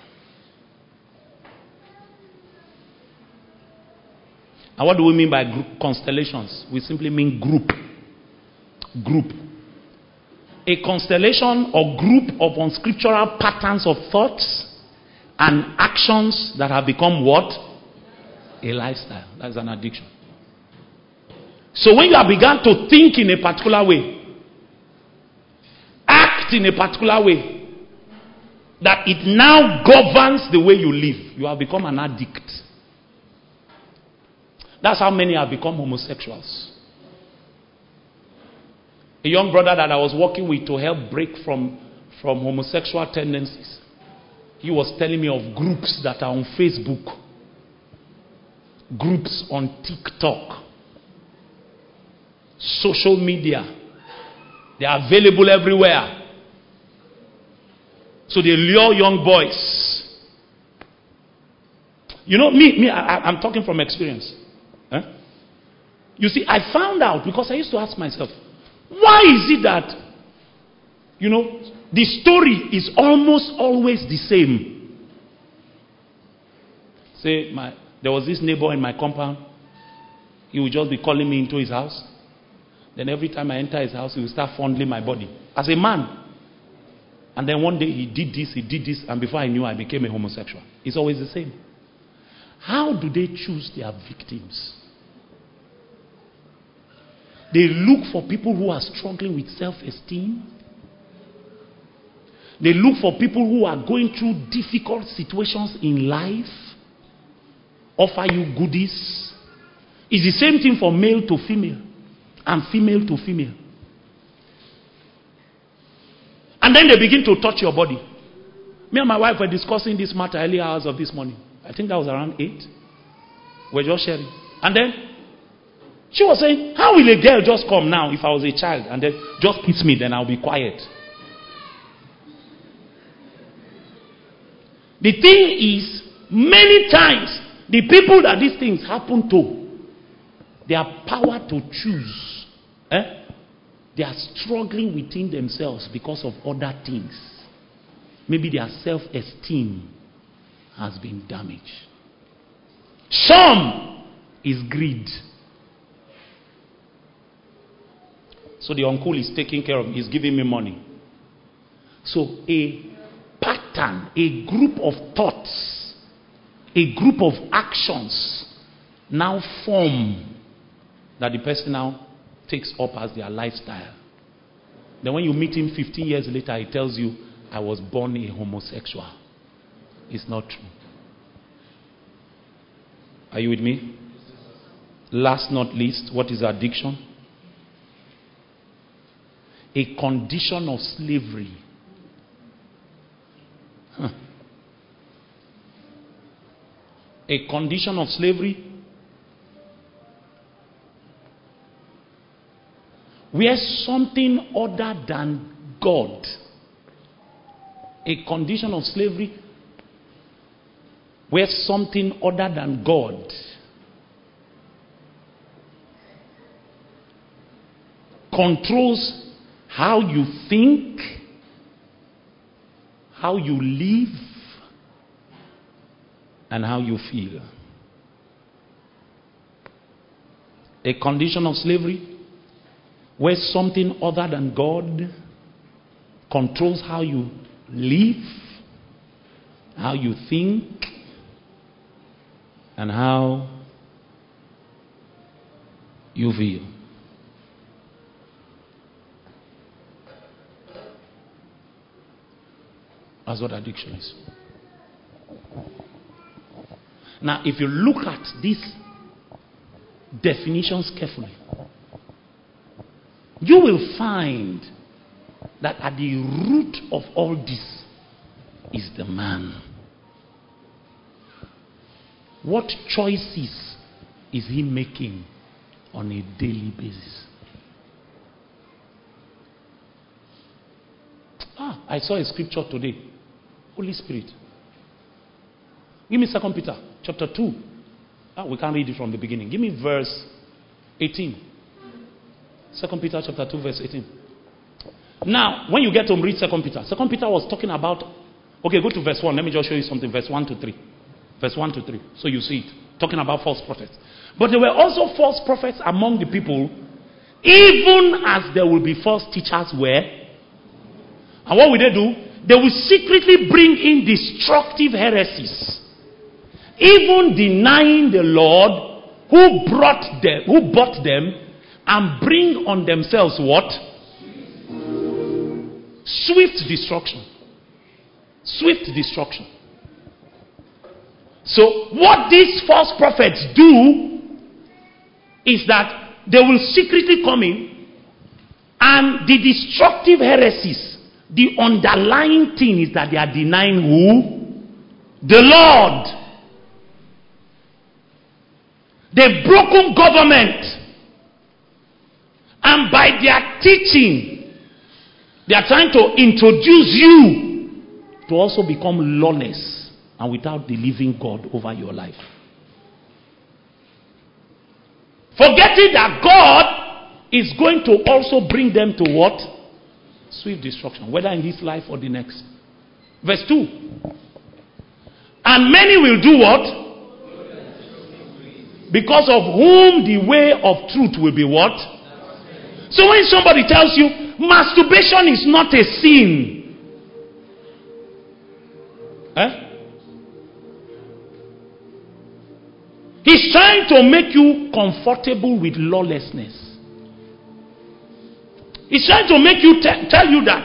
And what do we mean by constellations? We simply mean group. A constellation or group of unscriptural patterns of thoughts and actions that have become what? A lifestyle. That's an addiction. So when you have begun to think in a particular way, act in a particular way, that it now governs the way you live, you have become an addict. That's how many have become homosexuals. A young brother that I was working with to help break from homosexual tendencies, he was telling me of groups that are on Facebook, groups on TikTok, social media. They are available everywhere. So they lure young boys. You know, I'm talking from experience. You see, I found out, because I used to ask myself, why is it that, the story is almost always the same? Say, there was this neighbor in my compound. He would just be calling me into his house. Then every time I enter his house, he would start fondling my body. As a man. And then one day he did this, and before I knew, I became a homosexual. It's always the same. How do they choose their victims? They look for people who are struggling with self-esteem. They look for people who are going through difficult situations in life. Offer you goodies. It's the same thing for male to female and female to female. And then they begin to touch your body. Me and my wife were discussing this matter early hours of this morning. I think that was around 8. We're just sharing. And then she was saying, how will a girl just come now if I was a child and then just kiss me, then I'll be quiet? The thing is, many times, the people that these things happen to, their power to choose, they are struggling within themselves because of other things. Maybe their self-esteem has been damaged. Some is greed. So the uncle is taking care of me. He's giving me money. So a pattern, a group of thoughts, a group of actions now form that the person now takes up as their lifestyle. Then when you meet him 15 years later, he tells you, I was born a homosexual. It's not true. Are you with me? Last not least, what is addiction? A condition of slavery. A condition of slavery where something other than God, a condition of slavery where something other than God controls how you think, how you live, and how you feel. A condition of slavery where something other than God controls how you live, how you think, and how you feel. That's what addiction is. Now, if you look at these definitions carefully, you will find that at the root of all this is the man. What choices is he making on a daily basis? I saw a scripture today. Holy Spirit. Give me 2 Peter chapter 2. We can't read it from the beginning. Give me verse 18. 2 Peter chapter 2 verse 18. Now, when you get to read 2 Peter, 2 Peter was talking about, okay, go to verse 1. Let me just show you something. Verse 1 to 3. Verse 1 to 3. So you see it. Talking about false prophets. But there were also false prophets among the people, even as there will be false teachers where. And what will they do? They will secretly bring in destructive heresies, even denying the Lord who bought them, and bring on themselves what? Swift destruction. Swift destruction. So what these false prophets do is that they will secretly come in, and the destructive heresies, the underlying thing is that they are denying who? The Lord. They've broken government. And by their teaching, they are trying to introduce you to also become lawless and without the living God over your life. Forgetting that God is going to also bring them to what? Swift destruction, whether in this life or the next. Verse 2. And many will do what? Because of whom the way of truth will be what? So when somebody tells you masturbation is not a sin, he's trying to make you comfortable with lawlessness. He's trying to make you tell you that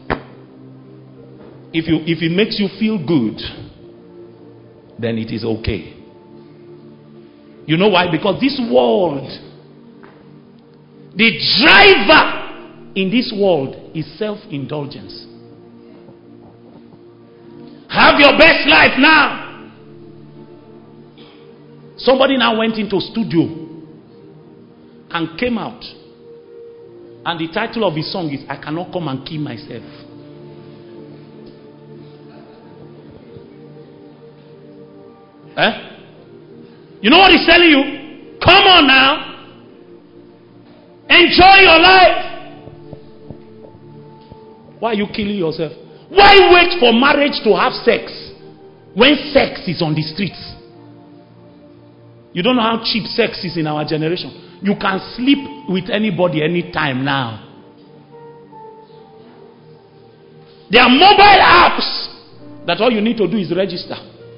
if it makes you feel good, then it is okay. You know why? Because this world, the driver in this world is self-indulgence. Have your best life now. Somebody now went into studio and came out, and the title of his song is I Cannot Come and Kill Myself. You know what he's telling you? Come on now. Enjoy your life. Why are you killing yourself? Why wait for marriage to have sex when sex is on the streets? You don't know how cheap sex is in our generation. You can sleep with anybody anytime now. There are mobile apps that all you need to do is register.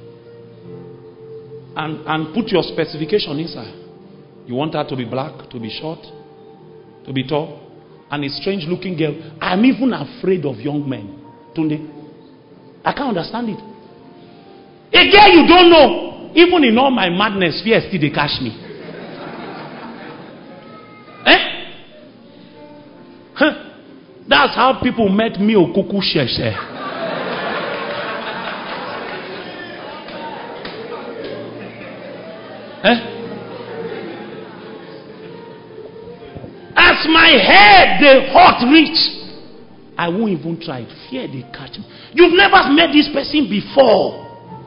And put your specification inside. You want her to be black, to be short, to be tall, and a strange looking girl. I'm even afraid of young men. Tunde. I can't understand it. A girl you don't know, even in all my madness, fear still they catch me. That's how people met me Okuku Sheshe. As my head, the hot reach, I won't even try it. Fear they catch me. You've never met this person before.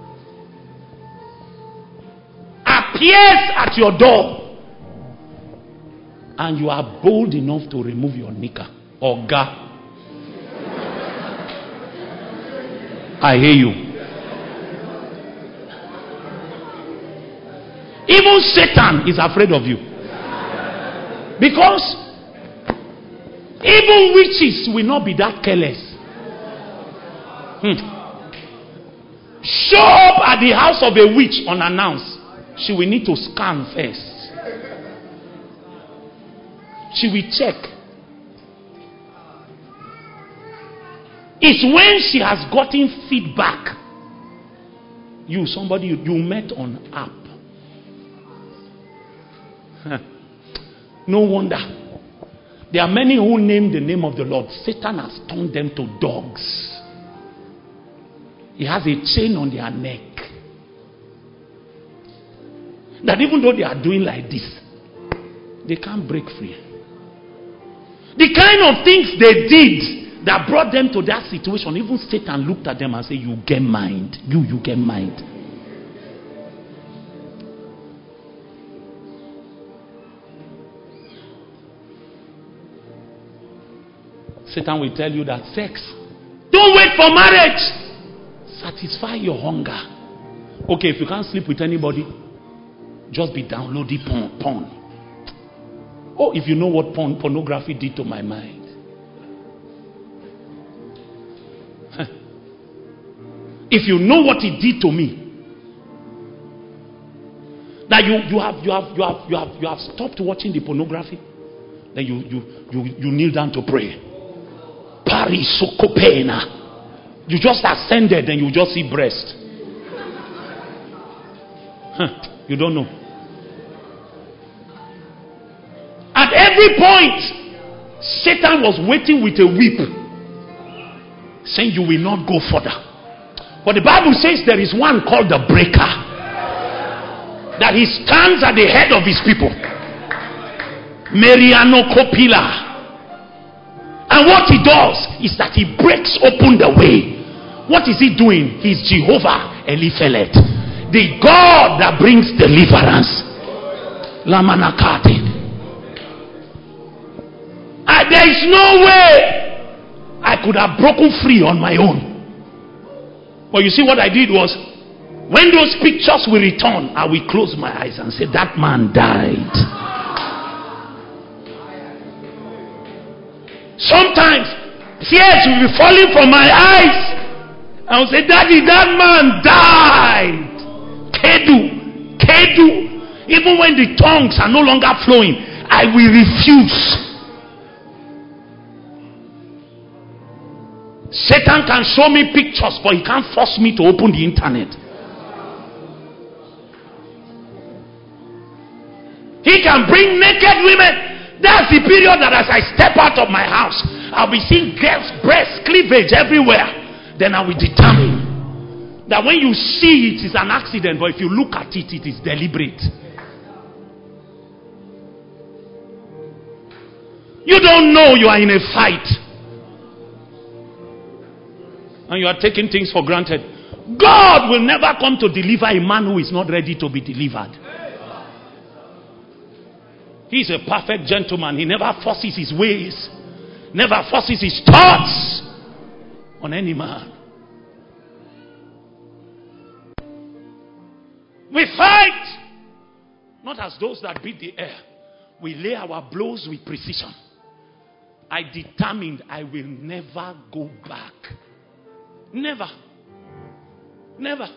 Appears at your door. And you are bold enough to remove your knicker. Oga. I hear you. Even Satan is afraid of you. Because even witches will not be that careless. Show up at the house of a witch unannounced. She will need to scan first. She will check. It's when she has gotten feedback. Somebody you met on app. No wonder. There are many who name the name of the Lord. Satan has turned them to dogs. He has a chain on their neck. That even though they are doing like this, they can't break free. The kind of things they did that brought them to that situation, even Satan looked at them and said, you get mind. You get mind. Satan will tell you that sex, don't wait for marriage. Satisfy your hunger. Okay, if you can't sleep with anybody, just be downloading porn. Oh, if you know what pornography did to my mind. If you know what it did to me. That you have stopped watching the pornography. Then you kneel down to pray. Parisokopena. You just ascended and you just see breast. You don't know. At every point, Satan was waiting with a whip, saying you will not go further. But the Bible says there is one called the breaker, that he stands at the head of his people. Mariano Copila. And what he does is that he breaks open the way. What is he doing? He's Jehovah Eliphelet, the God that brings deliverance. Lamanakate. There is no way I could have broken free on my own. But you see what I did was, when those pictures will return, I will close my eyes and say, that man died. Sometimes tears will be falling from my eyes. I will say, Daddy, that man died. Kedu. Even when the tongues are no longer flowing, I will refuse. Satan can show me pictures, but he can't force me to open the internet. He can bring naked women. That's the period that as I step out of my house, I'll be seeing girls' breast cleavage everywhere. Then I will determine that when you see it, it's an accident, but if you look at it, it is deliberate. You don't know you are in a fight, and you are taking things for granted. God will never come to deliver a man who is not ready to be delivered. He is a perfect gentleman. He never forces his ways, never forces his thoughts on any man. We fight Not as those that beat the air. We lay our blows with precision. I determined I will never go back. Never. Never.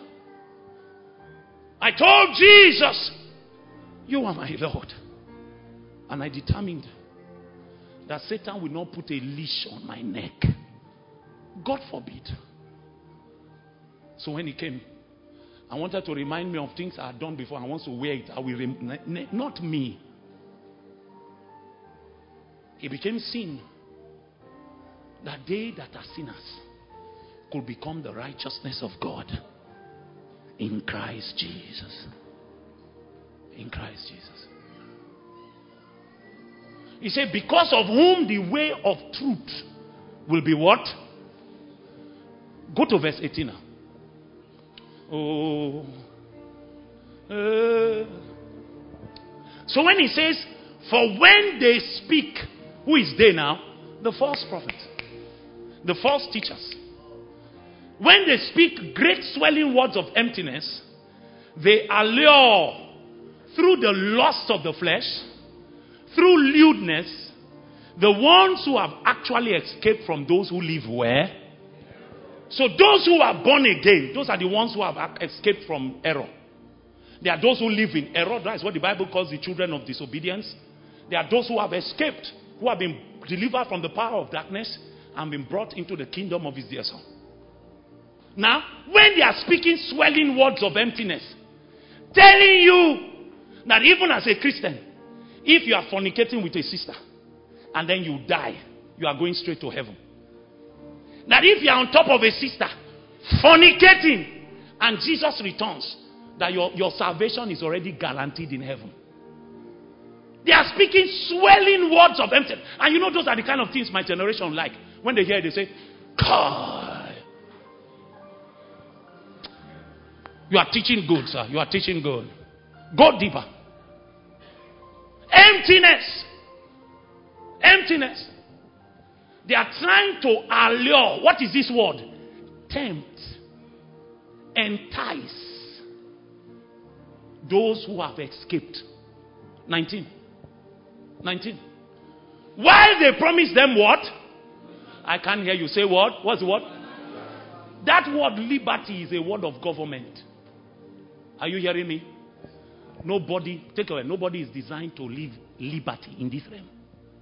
I told Jesus, you are my Lord. And I determined that Satan will not put a leash on my neck. God forbid. So when he came, I wanted to remind me of things I had done before. I want to wear it. I will not me. He became sin, that they that are sinners could become the righteousness of God in Christ Jesus. In Christ Jesus. He said, because of whom the way of truth will be what? Go to verse 18 now. So when he says, for when they speak, who is they now? The false prophet. The false teachers. When they speak great swelling words of emptiness, they allure through the lust of the flesh, through lewdness, the ones who have actually escaped from those who live where? So those who are born again, those are the ones who have escaped from error. There are those who live in error. That is what the Bible calls the children of disobedience. There are those who have escaped, who have been delivered from the power of darkness and been brought into the kingdom of his dear son. Now, when they are speaking swelling words of emptiness, telling you that even as a Christian, if you are fornicating with a sister and then you die, you are going straight to heaven. That if you are on top of a sister fornicating and Jesus returns, that your salvation is already guaranteed in heaven. They are speaking swelling words of emptiness. And you know those are the kind of things my generation like. When they hear it, they say, God. You are teaching good, sir. You are teaching good. Go deeper. Emptiness. Emptiness. They are trying to allure. What is this word? Tempt. Entice. Those who have escaped. 19. While they promise them what? I can't hear you say what? What's the word? That word liberty is a word of government. Are you hearing me? Nobody is designed to live liberty in this realm.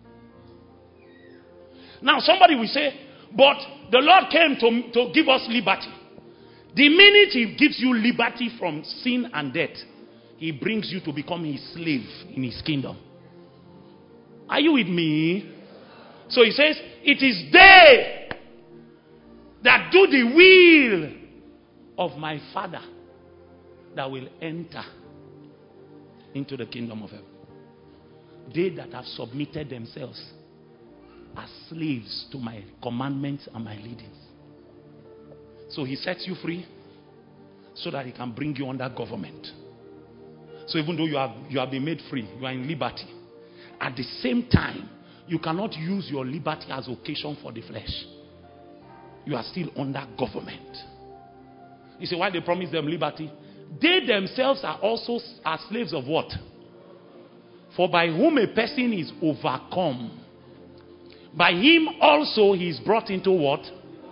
Now somebody will say, but the Lord came to give us liberty. The minute he gives you liberty from sin and death, he brings you to become his slave in his kingdom. Are you with me? So he says, it is they that do the will of my Father that will enter into the kingdom of heaven. They that have submitted themselves as slaves to my commandments and my leadings. So he sets you free so that he can bring you under government. So even though you have been made free, you are in liberty. At the same time, you cannot use your liberty as occasion for the flesh. You are still under government. You see why they promise them liberty? They themselves are also slaves of what? For by whom a person is overcome, by him also he is brought into what?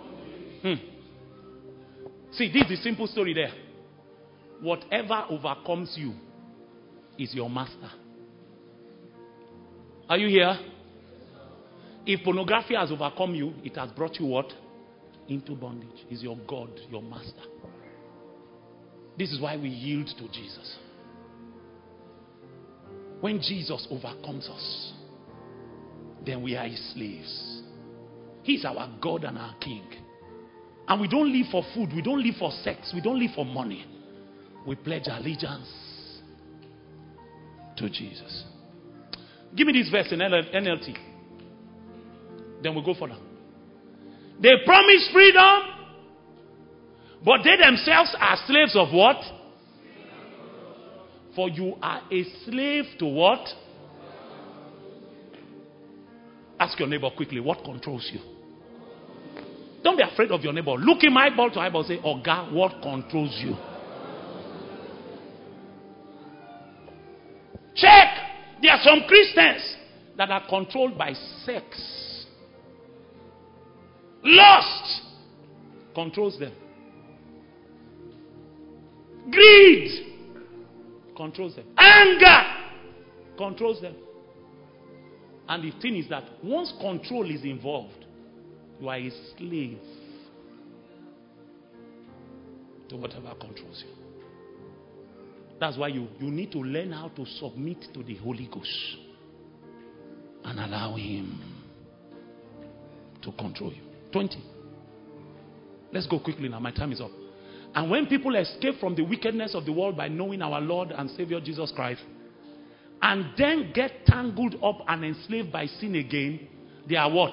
See, this is the simple story there. Whatever overcomes you is your master. Are you here? If pornography has overcome you, it has brought you what? Into bondage. Is your God, your master. This is why we yield to Jesus. When Jesus overcomes us, then we are his slaves. He's our God and our King. And we don't live for food. We don't live for sex. We don't live for money. We pledge allegiance to Jesus. Give me this verse in NLT. Then we'll go further. They promise freedom, but they themselves are slaves of what? For you are a slave to what? Ask your neighbor quickly, what controls you? Don't be afraid of your neighbor. Look him eyeball to eyeball, say, oh God, what controls you? are some Christians that are controlled by sex. Lust controls them. Greed controls them. Anger controls them. And the thing is that once control is involved, you are a slave to whatever controls you. That's why you need to learn how to submit to the Holy Ghost and allow Him to control you. 20. Let's go quickly now. My time is up. And when people escape from the wickedness of the world by knowing our Lord and Savior Jesus Christ, and then get tangled up and enslaved by sin again, they are what?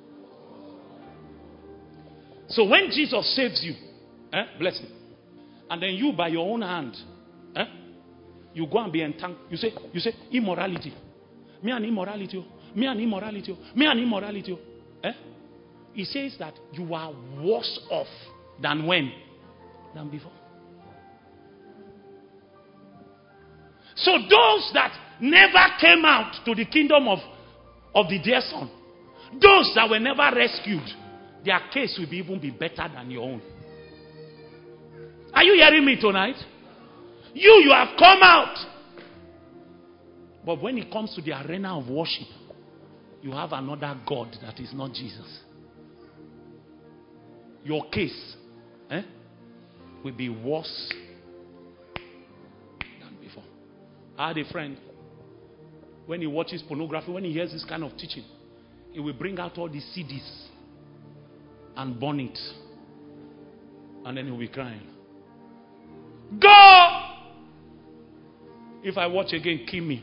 So when Jesus saves you, bless him, and then you by your own hand, you go and be entangled. You say immorality. Me and immorality. Me and immorality. Me and immorality. He says that you are worse off than when? Than before. So those that never came out to the kingdom of the dear son, those that were never rescued, their case will even be better than your own. Are you hearing me tonight? You have come out. But when it comes to the arena of worship, you have another God that is not Jesus. Your case will be worse than before. I had a friend, when he watches pornography, when he hears this kind of teaching, he will bring out all the CDs and burn it. And then he will be crying. Go! If I watch again, kill me.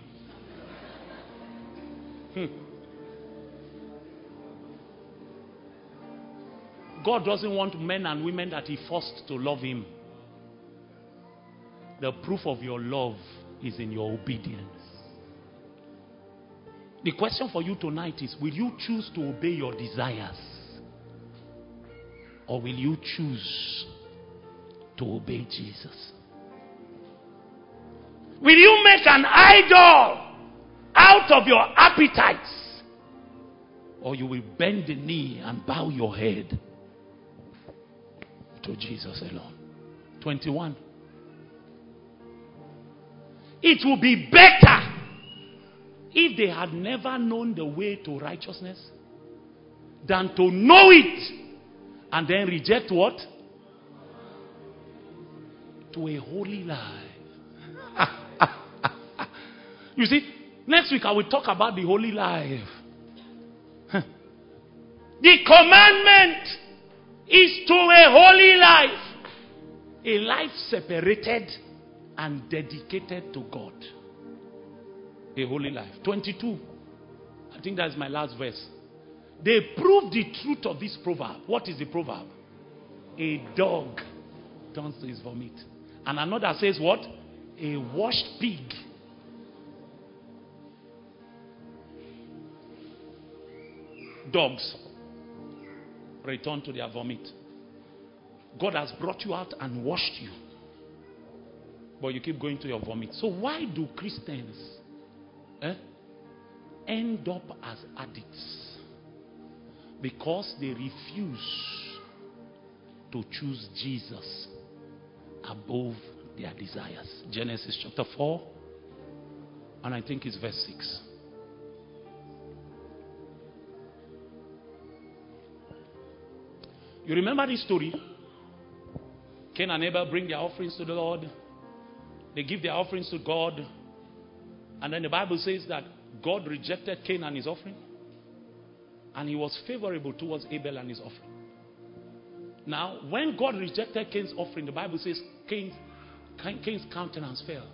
God doesn't want men and women that He forced to love Him. The proof of your love is in your obedience. The question for you tonight is, will you choose to obey your desires? Or will you choose to obey Jesus? Will you make an idol out of your appetites? Or you will bend the knee and bow your head to Jesus alone. 21. It will be better if they had never known the way to righteousness than to know it and then reject what? To a holy life. You see, next week I will talk about the holy life. The commandment is to a holy life. A life separated and dedicated to God. A holy life. 22. I think that's my last verse. They prove the truth of this proverb. What is the proverb? A dog turns to his vomit. And another says what? A washed pig. Dogs return to their vomit. God has brought you out and washed you, but you keep going to your vomit. So why do Christians end up as addicts? Because they refuse to choose Jesus above their desires. Genesis chapter 4, and I think it's verse 6. You remember this story? Cain and Abel bring their offerings to the Lord. They give their offerings to God. And then the Bible says that God rejected Cain and his offering. And He was favorable towards Abel and his offering. Now, when God rejected Cain's offering, the Bible says Cain's countenance fell.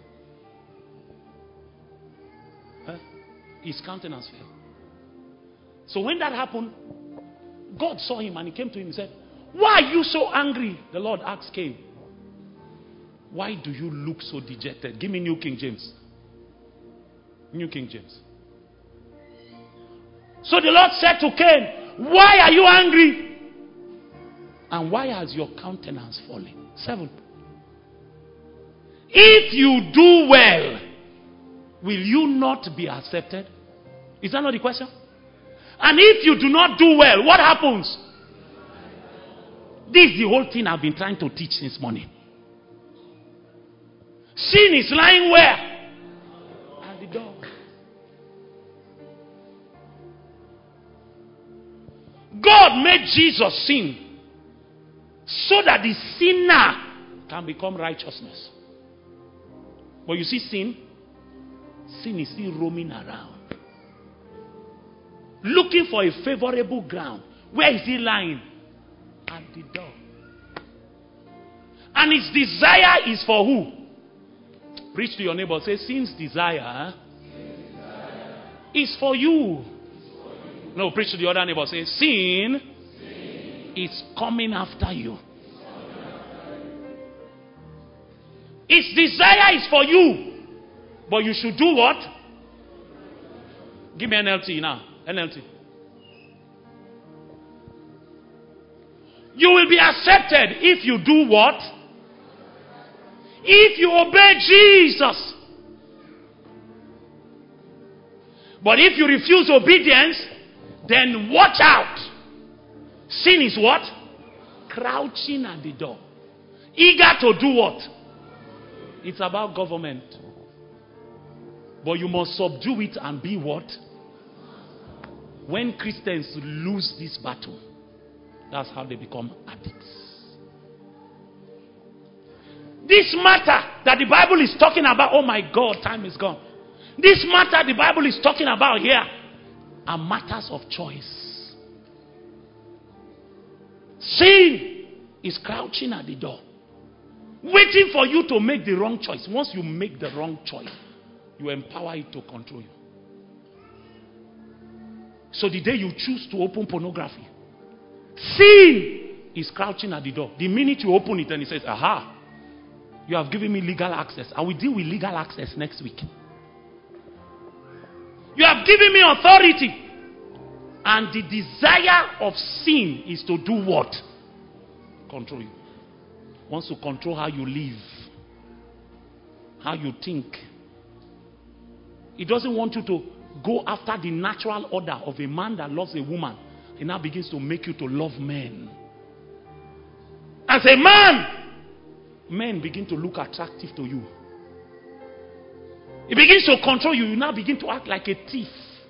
His countenance fell. So when that happened, God saw him and He came to him and said, "Why are you so angry?" The Lord asked Cain, "Why do you look so dejected?" Give me New King James. New King James. So the Lord said to Cain, "Why are you angry? And why has your countenance fallen?" 7. If you do well, will you not be accepted? Is that not the question? And if you do not do well, what happens? This is the whole thing I've been trying to teach since morning. Sin is lying where? At the door. God made Jesus sin so that the sinner can become righteousness. But you see sin is still roaming around, looking for a favorable ground. Where is he lying? At the door. And his desire is for who? Preach to your neighbor. Say, sin's desire is for you. No, preach to the other neighbor. Say, sin is coming after you. Its desire is for you. But you should do what? Give me NLT now. NLT. You will be accepted if you do what? If you obey Jesus. But if you refuse obedience, then watch out. Sin is what? Crouching at the door. Eager to do what? It's about government. But you must subdue it and be what? When Christians lose this battle, that's how they become addicts. This matter that the Bible is talking about, oh my God, time is gone. This matter the Bible is talking about here are matters of choice. Sin is crouching at the door, waiting for you to make the wrong choice. Once you make the wrong choice, you empower it to control you. So the day you choose to open pornography, sin is crouching at the door. The minute you open it and it says, aha, you have given me legal access. I will deal with legal access next week. You have given me authority. And the desire of sin is to do what? Control you. Wants to control how you live, how you think. It doesn't want you to go after the natural order of a man that loves a woman. It now begins to make you to love men. As a man, men begin to look attractive to you. It begins to control you. You now begin to act like a thief.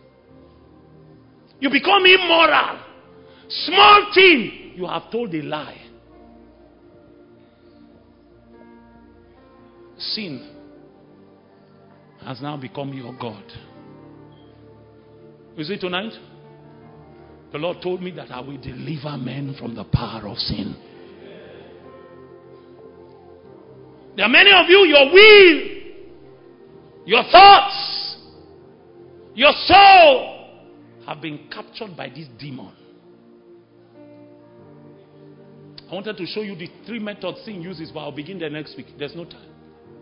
You become immoral. Small thing, you have told a lie. Sin has now become your God. You see tonight? The Lord told me that I will deliver men from the power of sin. There are many of you, your will, your thoughts, your soul have been captured by this demon. I wanted to show you the 3 methods sin uses, but I'll begin the next week. There's no time.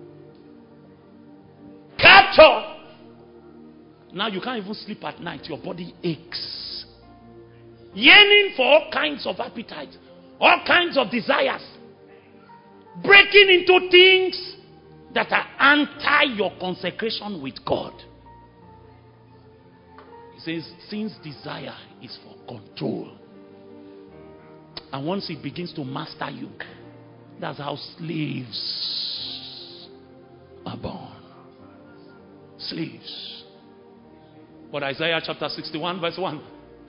Capture. Now you can't even sleep at night. Your body aches. Yearning for all kinds of appetites, all kinds of desires. Breaking into things that are anti your consecration with God. He says, sin's desire is for control. And once it begins to master you, that's how slaves are born. Slaves. But Isaiah chapter 61 verse 1.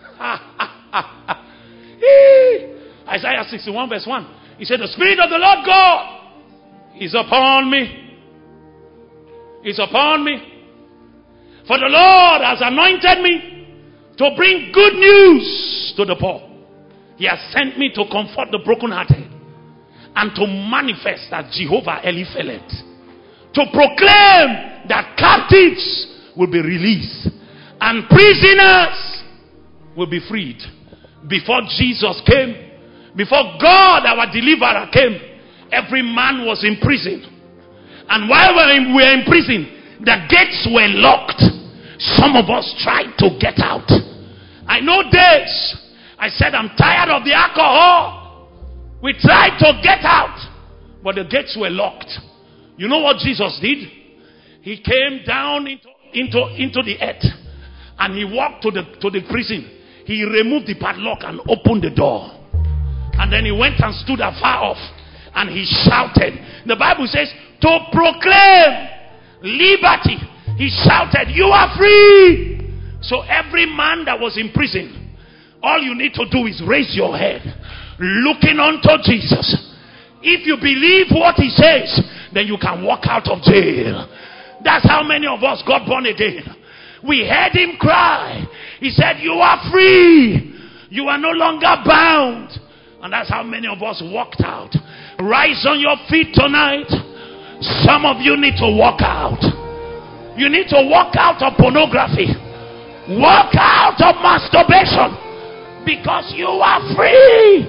Isaiah 61 verse 1. He said, the Spirit of the Lord God is upon me. Is upon me. For the Lord has anointed me to bring good news to the poor. He has sent me to comfort the brokenhearted and to manifest that Jehovah Eliphelet, to proclaim that captives will be released and prisoners will be freed. Before Jesus came, before God our deliverer came, every man was in prison. And while we were in prison, the gates were locked. Some of us tried to get out. I know days I said, I'm tired of the alcohol. We tried to get out, but the gates were locked. You know what Jesus did? He came down into the earth, and he walked to the prison. He removed the padlock and opened the door. And then he went and stood afar off, and he shouted. The Bible says, to proclaim liberty. He shouted, you are free. So every man that was in prison, all you need to do is raise your head, looking unto Jesus. If you believe what he says, then you can walk out of jail. That's how many of us got born again. We heard him cry. He said, you are free. You are no longer bound. And that's how many of us walked out. Rise on your feet tonight. Some of you need to walk out. You need to walk out of pornography. Walk out of masturbation. Because you are free.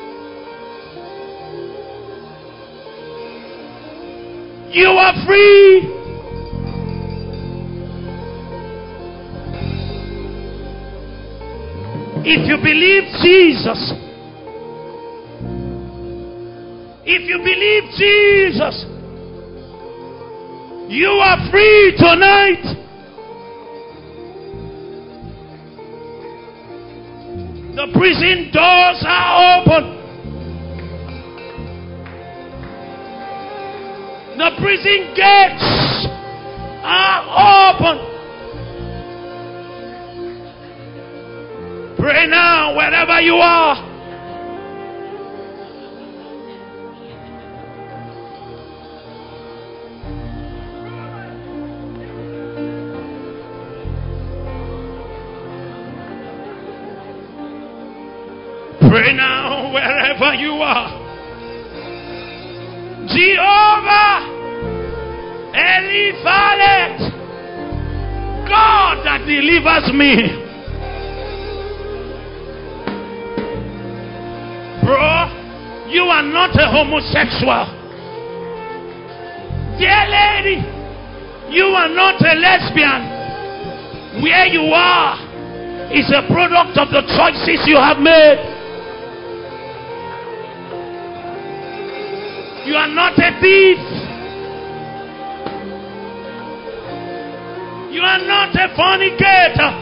You are free. If you believe Jesus, if you believe Jesus, you are free tonight. The prison doors are open. The prison gates are open. Pray now wherever you are. Pray now wherever you are. Jehovah Eliphalet, God that delivers me. Bro, you are not a homosexual. Dear lady, you are not a lesbian. Where you are is a product of the choices you have made. You are not a thief. You are not a fornicator.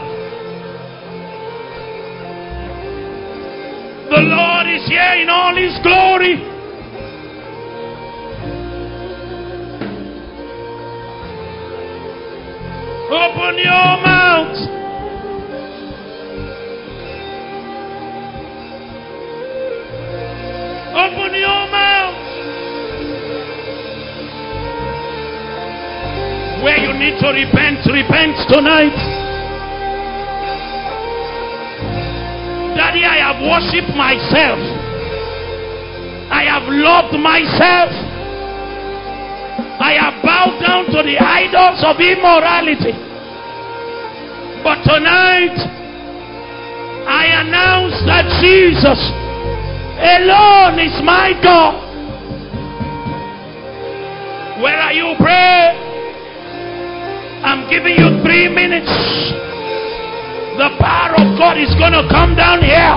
The Lord is here in all his glory. Open your mouth. Open your mouth. Where you need to repent, repent tonight. Daddy, I have worshipped myself. I have loved myself. I have bowed down to the idols of immorality. But tonight, I announce that Jesus alone is my God. Where are you? Pray. I'm giving you 3 minutes. The power of God is going to come down here.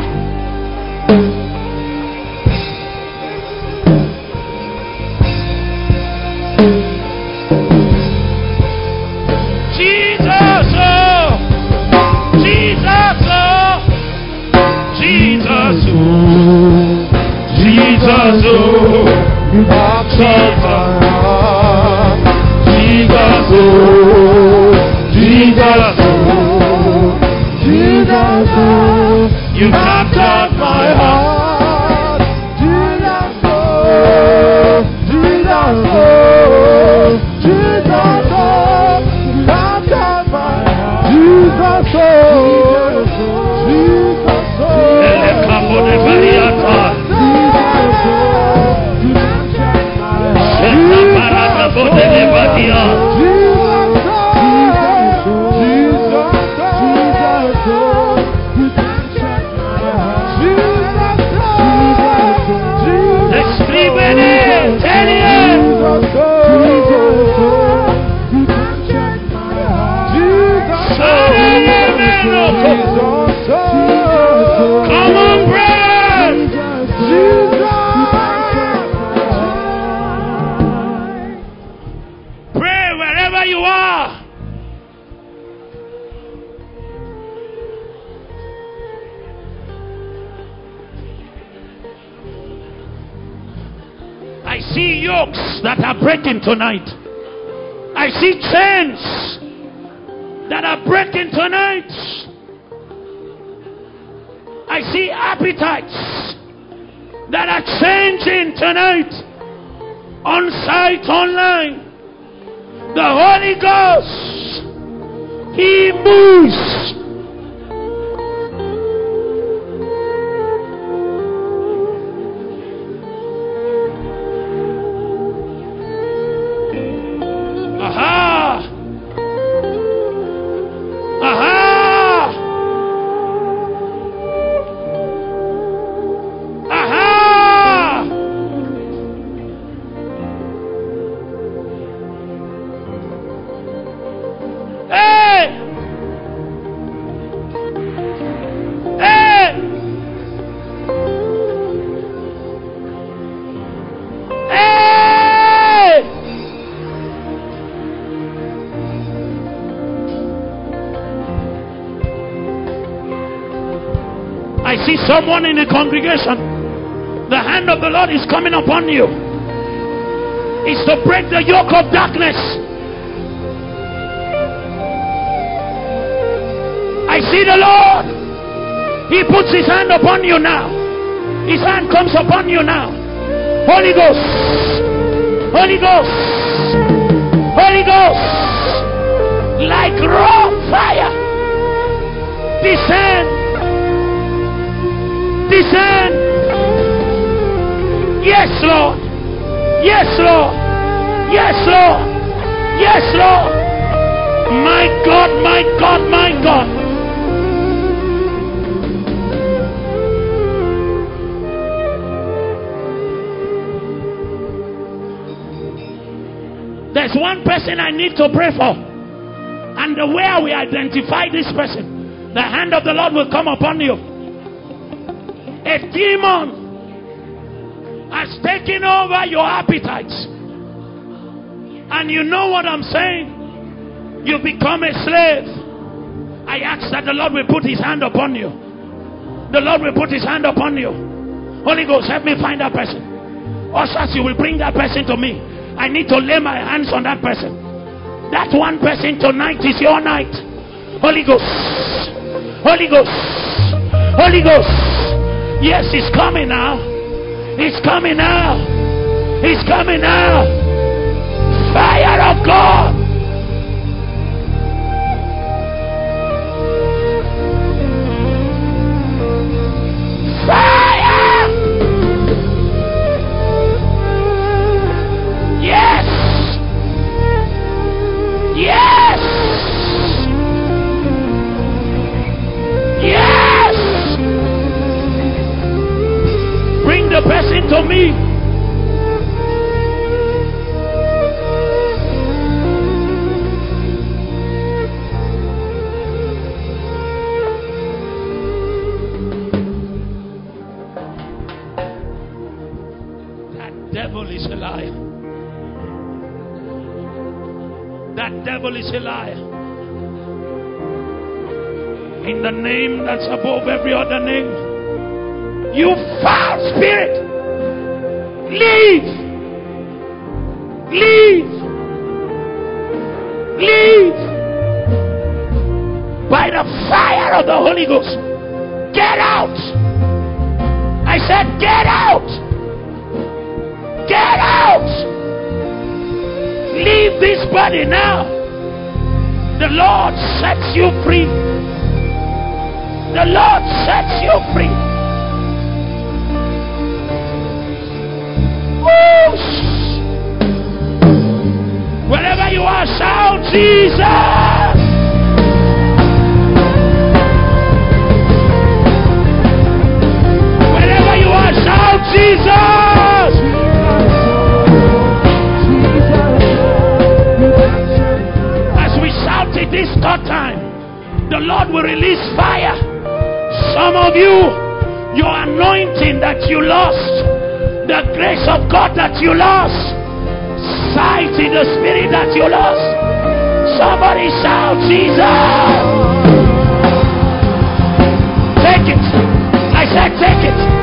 Jesus, oh, Jesus, oh, Jesus, oh, Jesus, oh, you have touched my heart. Jesus, oh, Jesus, oh. Jesus, oh, you have touched my heart. Jesus, oh, Jesus, oh, Jesus, oh, you have touched my heart. Jesus, oh, Jesus, oh, yokes that are breaking tonight. I see chains that are breaking tonight. I see appetites that are changing tonight. On site, online. The Holy Ghost, He moves. Aha! Aha! Aha! Hey! Hey! Hey! I see someone in the congregation. The hand of the Lord is coming upon you. It's to break the yoke of darkness. I see the Lord. He puts His hand upon you now. His hand comes upon you now. Holy Ghost. Holy Ghost. Holy Ghost. Like raw fire. Descend. Descend. Yes, Lord. Yes, Lord. Yes, Lord. Yes, Lord. My God, my God, my God. There's one person I need to pray for. And the way I will identify this person, the hand of the Lord will come upon you. A demon has taken over your appetites. And you know what I'm saying? You become a slave. I ask that the Lord will put His hand upon you. The Lord will put His hand upon you. Holy Ghost, help me find that person. Ushers, you will bring that person to me. I need to lay my hands on that person. That one person tonight is your night. Holy Ghost. Holy Ghost. Holy Ghost. Yes, He's coming now. He's coming now. He's coming now. Fire of God. Fire. Yes. Yes. Yes. Bring the person to me. That devil is a liar. That devil is a liar. In the name that's above every other name, you foul spirit, leave. Leave. Leave. By the fire of the Holy Ghost, get out. I said, get out. Get out. Leave this body now. The Lord sets you free. The Lord sets you free. Whoosh. Wherever you are, shout Jesus. Wherever you are, shout Jesus. As we shout it this third time, the Lord will release fire. Some of you, your anointing that you lost, the grace of God that you lost, sight in the spirit that you lost. Somebody shout Jesus. Take it. I said take it.